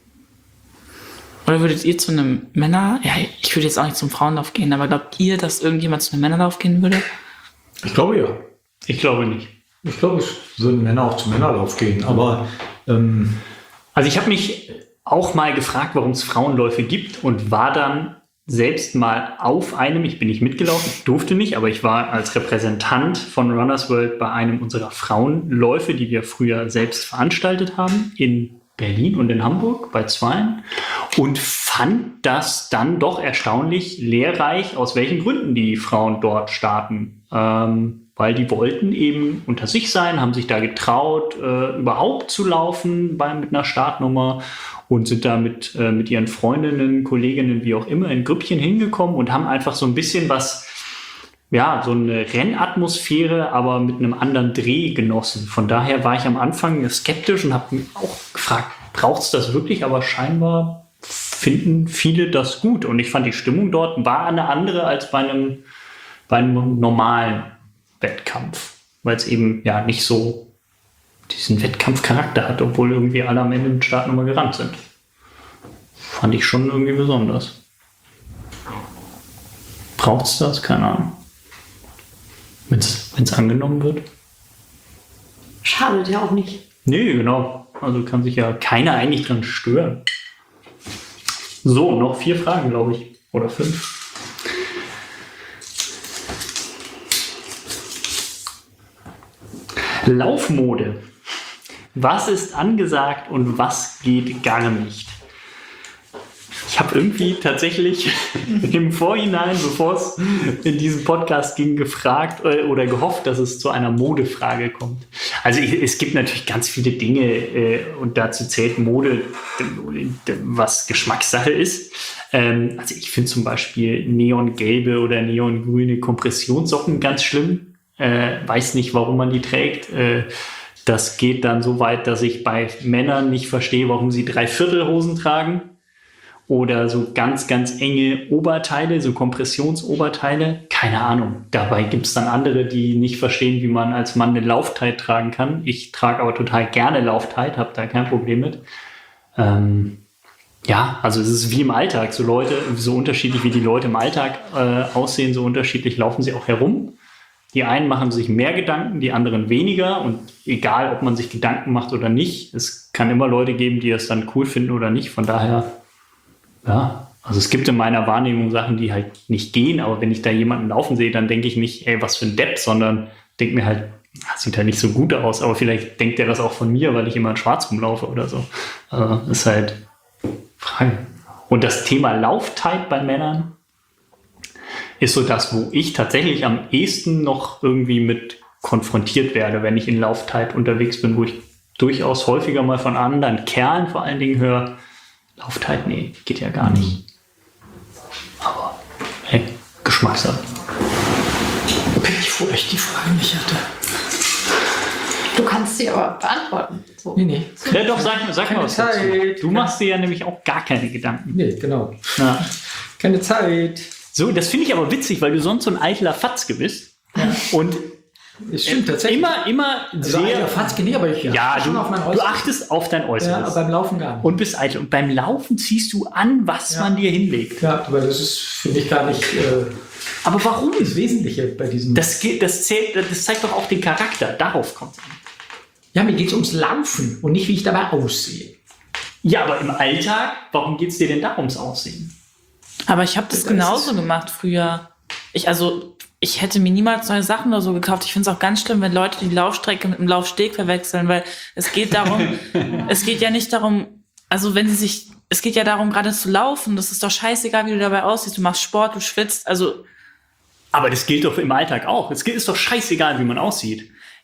Oder würdet ihr zu einem Männer... Ja, ich würde jetzt auch nicht zum Frauenlauf gehen, aber glaubt ihr, dass irgendjemand zu einem Männerlauf gehen würde? Ich glaube ja. Ich glaube nicht. Ich glaube, es würden Männer auch zum Männerlauf gehen, aber Also ich habe mich auch mal gefragt, warum es Frauenläufe gibt und war dann selbst mal auf einem, ich bin nicht mitgelaufen, ich durfte nicht, aber ich war als Repräsentant von Runners World bei einem unserer Frauenläufe, die wir früher selbst veranstaltet haben, in Berlin und in Hamburg bei zweien und fand das dann doch erstaunlich lehrreich, aus welchen Gründen die Frauen dort starten. Weil die wollten eben unter sich sein, haben sich da getraut, überhaupt zu laufen mit einer Startnummer und sind da mit ihren Freundinnen, Kolleginnen, wie auch immer, in Grüppchen hingekommen und haben einfach so ein bisschen was, ja, so eine Rennatmosphäre, aber mit einem anderen Dreh genossen. Von daher war ich am Anfang skeptisch und habe mich auch gefragt, braucht es das wirklich? Aber scheinbar finden viele das gut. Und ich fand, die Stimmung dort war eine andere als bei einem normalen Wettkampf, weil es eben ja nicht so diesen Wettkampfcharakter hat, obwohl irgendwie alle am Ende mit Startnummer gerannt sind. Fand ich schon irgendwie besonders. Braucht es das? Keine Ahnung. Wenn es angenommen wird? Schadet ja auch nicht. Nee, genau. Also kann sich ja keiner eigentlich dran stören. So, noch 4 Fragen, glaube ich. Oder 5. Laufmode. Was ist angesagt und was geht gar nicht? Ich habe irgendwie tatsächlich im Vorhinein, bevor es in diesem Podcast ging, gefragt oder gehofft, dass es zu einer Modefrage kommt. Also es gibt natürlich ganz viele Dinge und dazu zählt Mode, was Geschmackssache ist. Also ich finde zum Beispiel neongelbe oder neongrüne Kompressionssocken ganz schlimm. Weiß nicht, warum man die trägt. Das geht dann so weit, dass ich bei Männern nicht verstehe, warum sie Dreiviertelhosen tragen oder so ganz, ganz enge Oberteile, so Kompressionsoberteile. Keine Ahnung. Dabei gibt es dann andere, die nicht verstehen, wie man als Mann eine Lauftight tragen kann. Ich trage aber total gerne Lauftight, habe da kein Problem mit. Ja, also es ist wie im Alltag. So Leute, so unterschiedlich wie die Leute im Alltag aussehen, so unterschiedlich laufen sie auch herum. Die einen machen sich mehr Gedanken, die anderen weniger. Und egal, ob man sich Gedanken macht oder nicht, es kann immer Leute geben, die es dann cool finden oder nicht. Von daher, ja, also es gibt in meiner Wahrnehmung Sachen, die halt nicht gehen. Aber wenn ich da jemanden laufen sehe, dann denke ich nicht, ey, was für ein Depp, sondern denke mir halt, das sieht halt nicht so gut aus. Aber vielleicht denkt er das auch von mir, weil ich immer in Schwarz rumlaufe oder so. Ist halt Frage. Und das Thema Lauftight bei Männern ist so das, wo ich tatsächlich am ehesten noch irgendwie mit konfrontiert werde, wenn ich in Lauftight unterwegs bin, wo ich durchaus häufiger mal von anderen Kerlen vor allen Dingen höre, Lauftight, nee, geht ja gar nicht. Aber, hey, Geschmackssache. bin ich froh, dass ich die Frage nicht hatte. Du kannst sie aber beantworten. So. Nee. Ja, doch, sag mal was dazu. Zeit. Du machst dir ja nämlich auch gar keine Gedanken. Nee, genau. Ja. Keine Zeit. So, das finde ich aber witzig, weil du sonst so ein eitler Fatzke bist. Ja. Und Es stimmt tatsächlich. immer Also sehr... Fatzke nicht, aber ich achte schon auf mein du Äußeres. achtest auf dein Ja, Äußeres. aber beim Laufen gar nicht. Und bist eitel. Und beim Laufen ziehst du an, was man dir hinlegt. Ja, aber das ist, finde ich, gar nicht Aber warum? das Wesentliche bei diesem... Das zeigt doch auch den Charakter. Darauf kommt es an. Ja, mir geht es ums Laufen und nicht, wie ich dabei aussehe. Ja, aber im Alltag, warum geht es dir denn da ums Aussehen? Aber ich habe das genauso gemacht früher. Ich hätte mir niemals neue Sachen oder so gekauft. Ich finde es auch ganz schlimm, wenn Leute die Laufstrecke mit dem Laufsteg verwechseln, weil es geht darum, es geht ja nicht darum, also es geht ja darum, gerade zu laufen. Das ist doch scheißegal, wie du dabei aussiehst. Du machst Sport, du schwitzt, also. Aber das gilt doch im Alltag auch. Es ist doch scheißegal, wie man aussieht.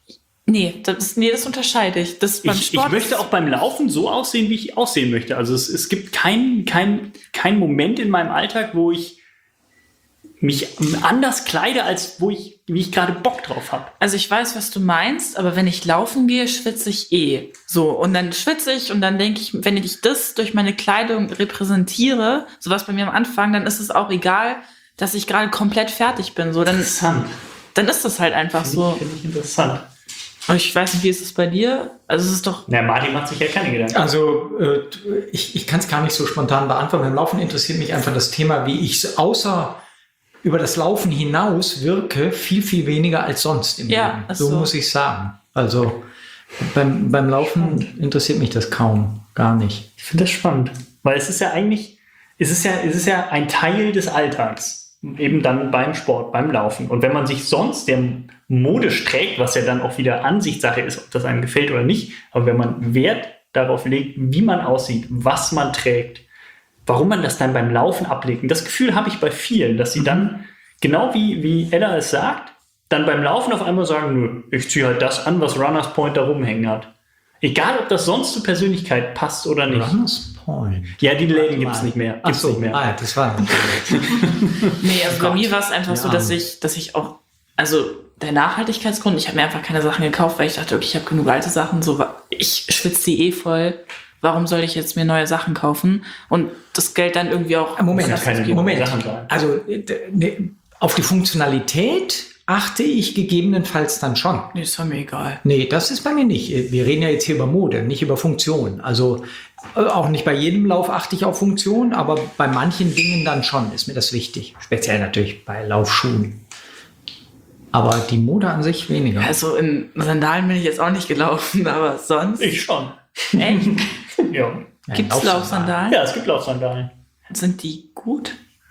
Nee, das unterscheide ich. Das beim Ich Sport möchte auch beim Laufen so aussehen, wie ich aussehen möchte. Also es gibt keinen Moment in meinem Alltag, wo ich mich anders kleide, als wie ich gerade Bock drauf habe. Also ich weiß, was du meinst, aber wenn ich laufen gehe, schwitze ich eh. So, und dann schwitze ich und dann denke ich, wenn ich das durch meine Kleidung repräsentiere, sowas bei mir am Anfang, dann ist es auch egal, dass ich gerade komplett fertig bin. So, dann ist das halt einfach so. Finde ich interessant. Und ich weiß nicht, wie ist es bei dir? Also es ist doch... Na, Martin macht sich ja keine Gedanken. Also ich kann es gar nicht so spontan beantworten. Beim Laufen interessiert mich einfach das Thema, wie ich außer über das Laufen hinaus wirke, viel, viel weniger als sonst im Leben. So muss ich sagen. Also beim Laufen interessiert mich das kaum, gar nicht. Ich finde das spannend, weil es ist ja ein Teil des Alltags, eben dann beim Sport, beim Laufen. Und wenn man sich sonst modisch trägt, was ja dann auch wieder Ansichtssache ist, ob das einem gefällt oder nicht, aber wenn man Wert darauf legt, wie man aussieht, was man trägt, warum man das dann beim Laufen ablegt. Und das Gefühl habe ich bei vielen, dass sie dann, genau wie Ella es sagt, dann beim Laufen auf einmal sagen, nö, ich ziehe halt das an, was Runners Point da rumhängen hat. Egal, ob das sonst zur Persönlichkeit passt oder nicht. Runners Point? Ja, die Läden gibt es nicht mehr. Ach so, ja, das war Nee, also bei mir war es einfach so, dass ich auch, also der Nachhaltigkeitsgrund, ich habe mir einfach keine Sachen gekauft, weil ich dachte, okay, ich habe genug alte Sachen, so, ich schwitze die voll. Warum soll ich jetzt mir neue Sachen kaufen? Und das Geld dann irgendwie auch... Moment. Also auf die Funktionalität achte ich gegebenenfalls dann schon. Nee, ist mir egal. Nee, das ist bei mir nicht. Wir reden ja jetzt hier über Mode, nicht über Funktion. Also auch nicht bei jedem Lauf achte ich auf Funktion, aber bei manchen Dingen dann schon ist mir das wichtig. Speziell natürlich bei Laufschuhen. Aber die Mode an sich weniger. Also in Sandalen bin ich jetzt auch nicht gelaufen, aber sonst... Ich schon. Echt? Ja. Gibt es Laufsandalen? Ja, es gibt Laufsandalen. Sind die gut?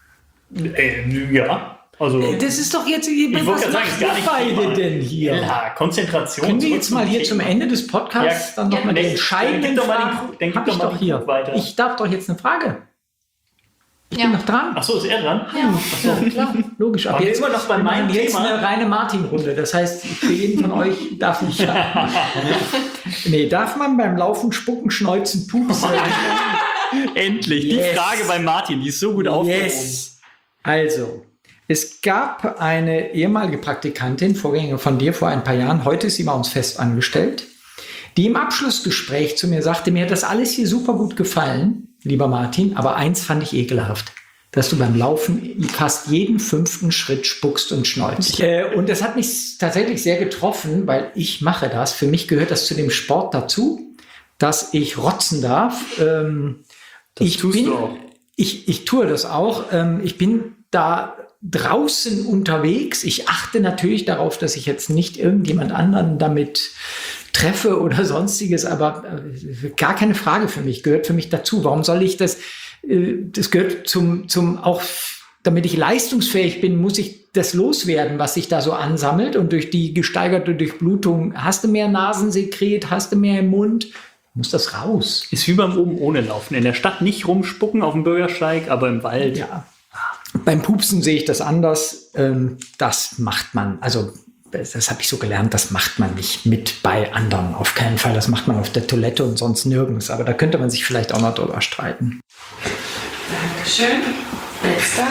Ja. Also, das ist doch jetzt... Ich wollte gerade sagen, ist gar nicht beide denn hier? Ja, Konzentration. Können wir jetzt mal hier zum Ende des Podcasts dann nochmal den entscheidenden Fragen... Dann gib doch mal hier weiter. Ich darf doch jetzt eine Frage. Ich bin noch dran. Ach so, ist er dran? Ja, so, klar, logisch. Aber jetzt immer noch bei meinem jetzt Thema. eine reine Martin-Runde. Das heißt, für jeden von euch darf ich... Nee, darf man beim Laufen spucken, schneuzen, pupsen? Endlich. Die Frage bei Martin, die ist so gut aufgehoben. Yes. Also, es gab eine ehemalige Praktikantin, Vorgängerin von dir vor ein paar Jahren, heute ist sie bei uns fest angestellt, die im Abschlussgespräch zu mir sagte, mir hat das alles hier super gut gefallen, lieber Martin, aber eins fand ich ekelhaft, dass du beim Laufen fast jeden 5. Schritt spuckst und schneuzt. Und das hat mich tatsächlich sehr getroffen, weil ich mache das. Für mich gehört das zu dem Sport dazu, dass ich rotzen darf. Das tust du auch. Ich tue das auch. Ich bin da draußen unterwegs. Ich achte natürlich darauf, dass ich jetzt nicht irgendjemand anderen damit treffe oder sonstiges, aber gar keine Frage für mich, gehört für mich dazu. Warum soll ich das? Das gehört zum auch, damit ich leistungsfähig bin, muss ich das loswerden, was sich da so ansammelt, und durch die gesteigerte Durchblutung hast du mehr Nasensekret, hast du mehr im Mund, muss das raus. Ist wie beim Oben ohne Laufen. In der Stadt nicht rumspucken auf dem Bürgersteig, aber im Wald. Ja. Beim Pupsen sehe ich das anders. Das macht man, also das habe ich so gelernt, das macht man nicht mit bei anderen. Auf keinen Fall, das macht man auf der Toilette und sonst nirgends. Aber da könnte man sich vielleicht auch noch drüber streiten. Dankeschön. Letzter.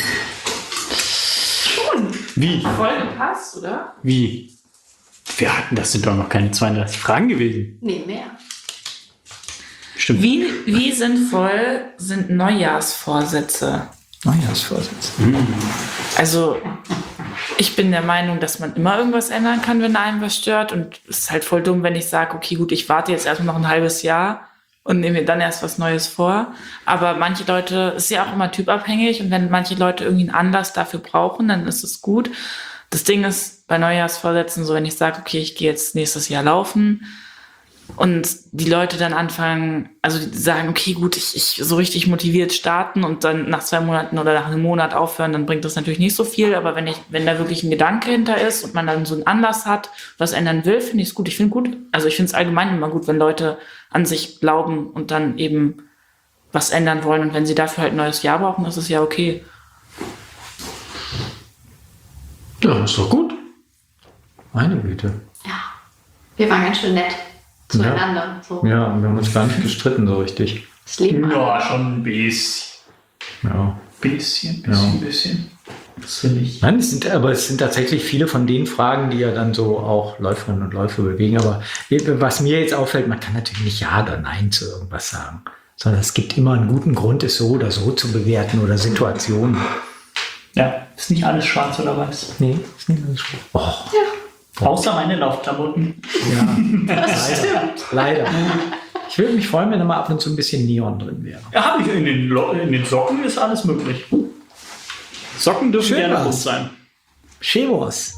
Wie? Voll gepasst, oder? Wie? Wir hatten, das sind doch noch keine 32 Fragen gewesen. Nee, mehr. Stimmt. Wie sinnvoll sind Neujahrsvorsätze? Neujahrsvorsitz. Also, ich bin der Meinung, dass man immer irgendwas ändern kann, wenn einem was stört. Und es ist halt voll dumm, wenn ich sage, okay, gut, ich warte jetzt erstmal noch ein halbes Jahr und nehme mir dann erst was Neues vor. Aber manche Leute, es ist ja auch immer typabhängig. Und wenn manche Leute irgendwie einen Anlass dafür brauchen, dann ist es gut. Das Ding ist bei Neujahrsvorsätzen so, wenn ich sage, okay, ich gehe jetzt nächstes Jahr laufen, und die Leute dann anfangen, also die sagen, okay, gut, ich so richtig motiviert starten und dann nach 2 Monaten oder nach einem Monat aufhören, dann bringt das natürlich nicht so viel. Aber wenn da wirklich ein Gedanke hinter ist und man dann so einen Anlass hat, was ändern will, finde ich es gut. Ich finde es allgemein immer gut, wenn Leute an sich glauben und dann eben was ändern wollen. Und wenn sie dafür halt ein neues Jahr brauchen, ist es ja okay. Ja, ist doch gut. Meine Güte. Ja. Wir waren ganz schön nett zueinander. So. Ja, und wir haben uns gar nicht gestritten so richtig. Das Leben Ja, schon ein bisschen. Ja. Bisschen. Das finde ich. Nein, es sind tatsächlich viele von den Fragen, die ja dann so auch Läuferinnen und Läufer bewegen. Aber was mir jetzt auffällt, man kann natürlich nicht Ja oder Nein zu irgendwas sagen, sondern es gibt immer einen guten Grund, es so oder so zu bewerten oder Situationen. Ja, ist nicht alles schwarz oder weiß. Nee, ist nicht alles schlimm. Oh, Außer meine Laufklamotten. ja, leider. Ich würde mich freuen, wenn da mal ab und zu ein bisschen Neon drin wäre. Ja, habe ich in den Socken ist alles möglich. Socken dürfen Schön gerne war's. bunt sein. Chevos.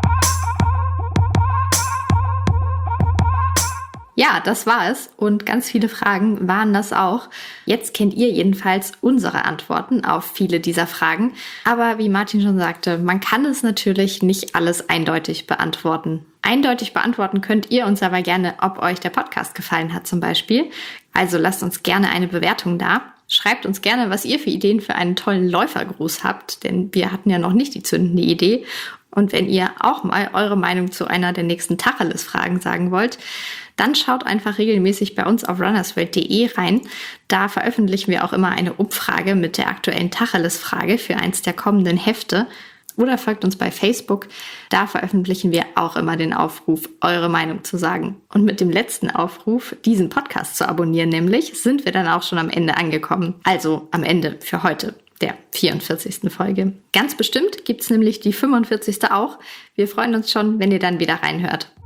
Ja, das war es. Und ganz viele Fragen waren das auch. Jetzt kennt ihr jedenfalls unsere Antworten auf viele dieser Fragen. Aber wie Martin schon sagte, man kann es natürlich nicht alles eindeutig beantworten. Eindeutig beantworten könnt ihr uns aber gerne, ob euch der Podcast gefallen hat zum Beispiel. Also lasst uns gerne eine Bewertung da. Schreibt uns gerne, was ihr für Ideen für einen tollen Läufergruß habt, denn wir hatten ja noch nicht die zündende Idee. Und wenn ihr auch mal eure Meinung zu einer der nächsten Tacheles-Fragen sagen wollt, dann schaut einfach regelmäßig bei uns auf runnersworld.de rein. Da veröffentlichen wir auch immer eine Umfrage mit der aktuellen Tacheles-Frage für eins der kommenden Hefte. Oder folgt uns bei Facebook. Da veröffentlichen wir auch immer den Aufruf, eure Meinung zu sagen. Und mit dem letzten Aufruf, diesen Podcast zu abonnieren nämlich, sind wir dann auch schon am Ende angekommen. Also am Ende für heute, der 44. Folge. Ganz bestimmt gibt's nämlich die 45. auch. Wir freuen uns schon, wenn ihr dann wieder reinhört.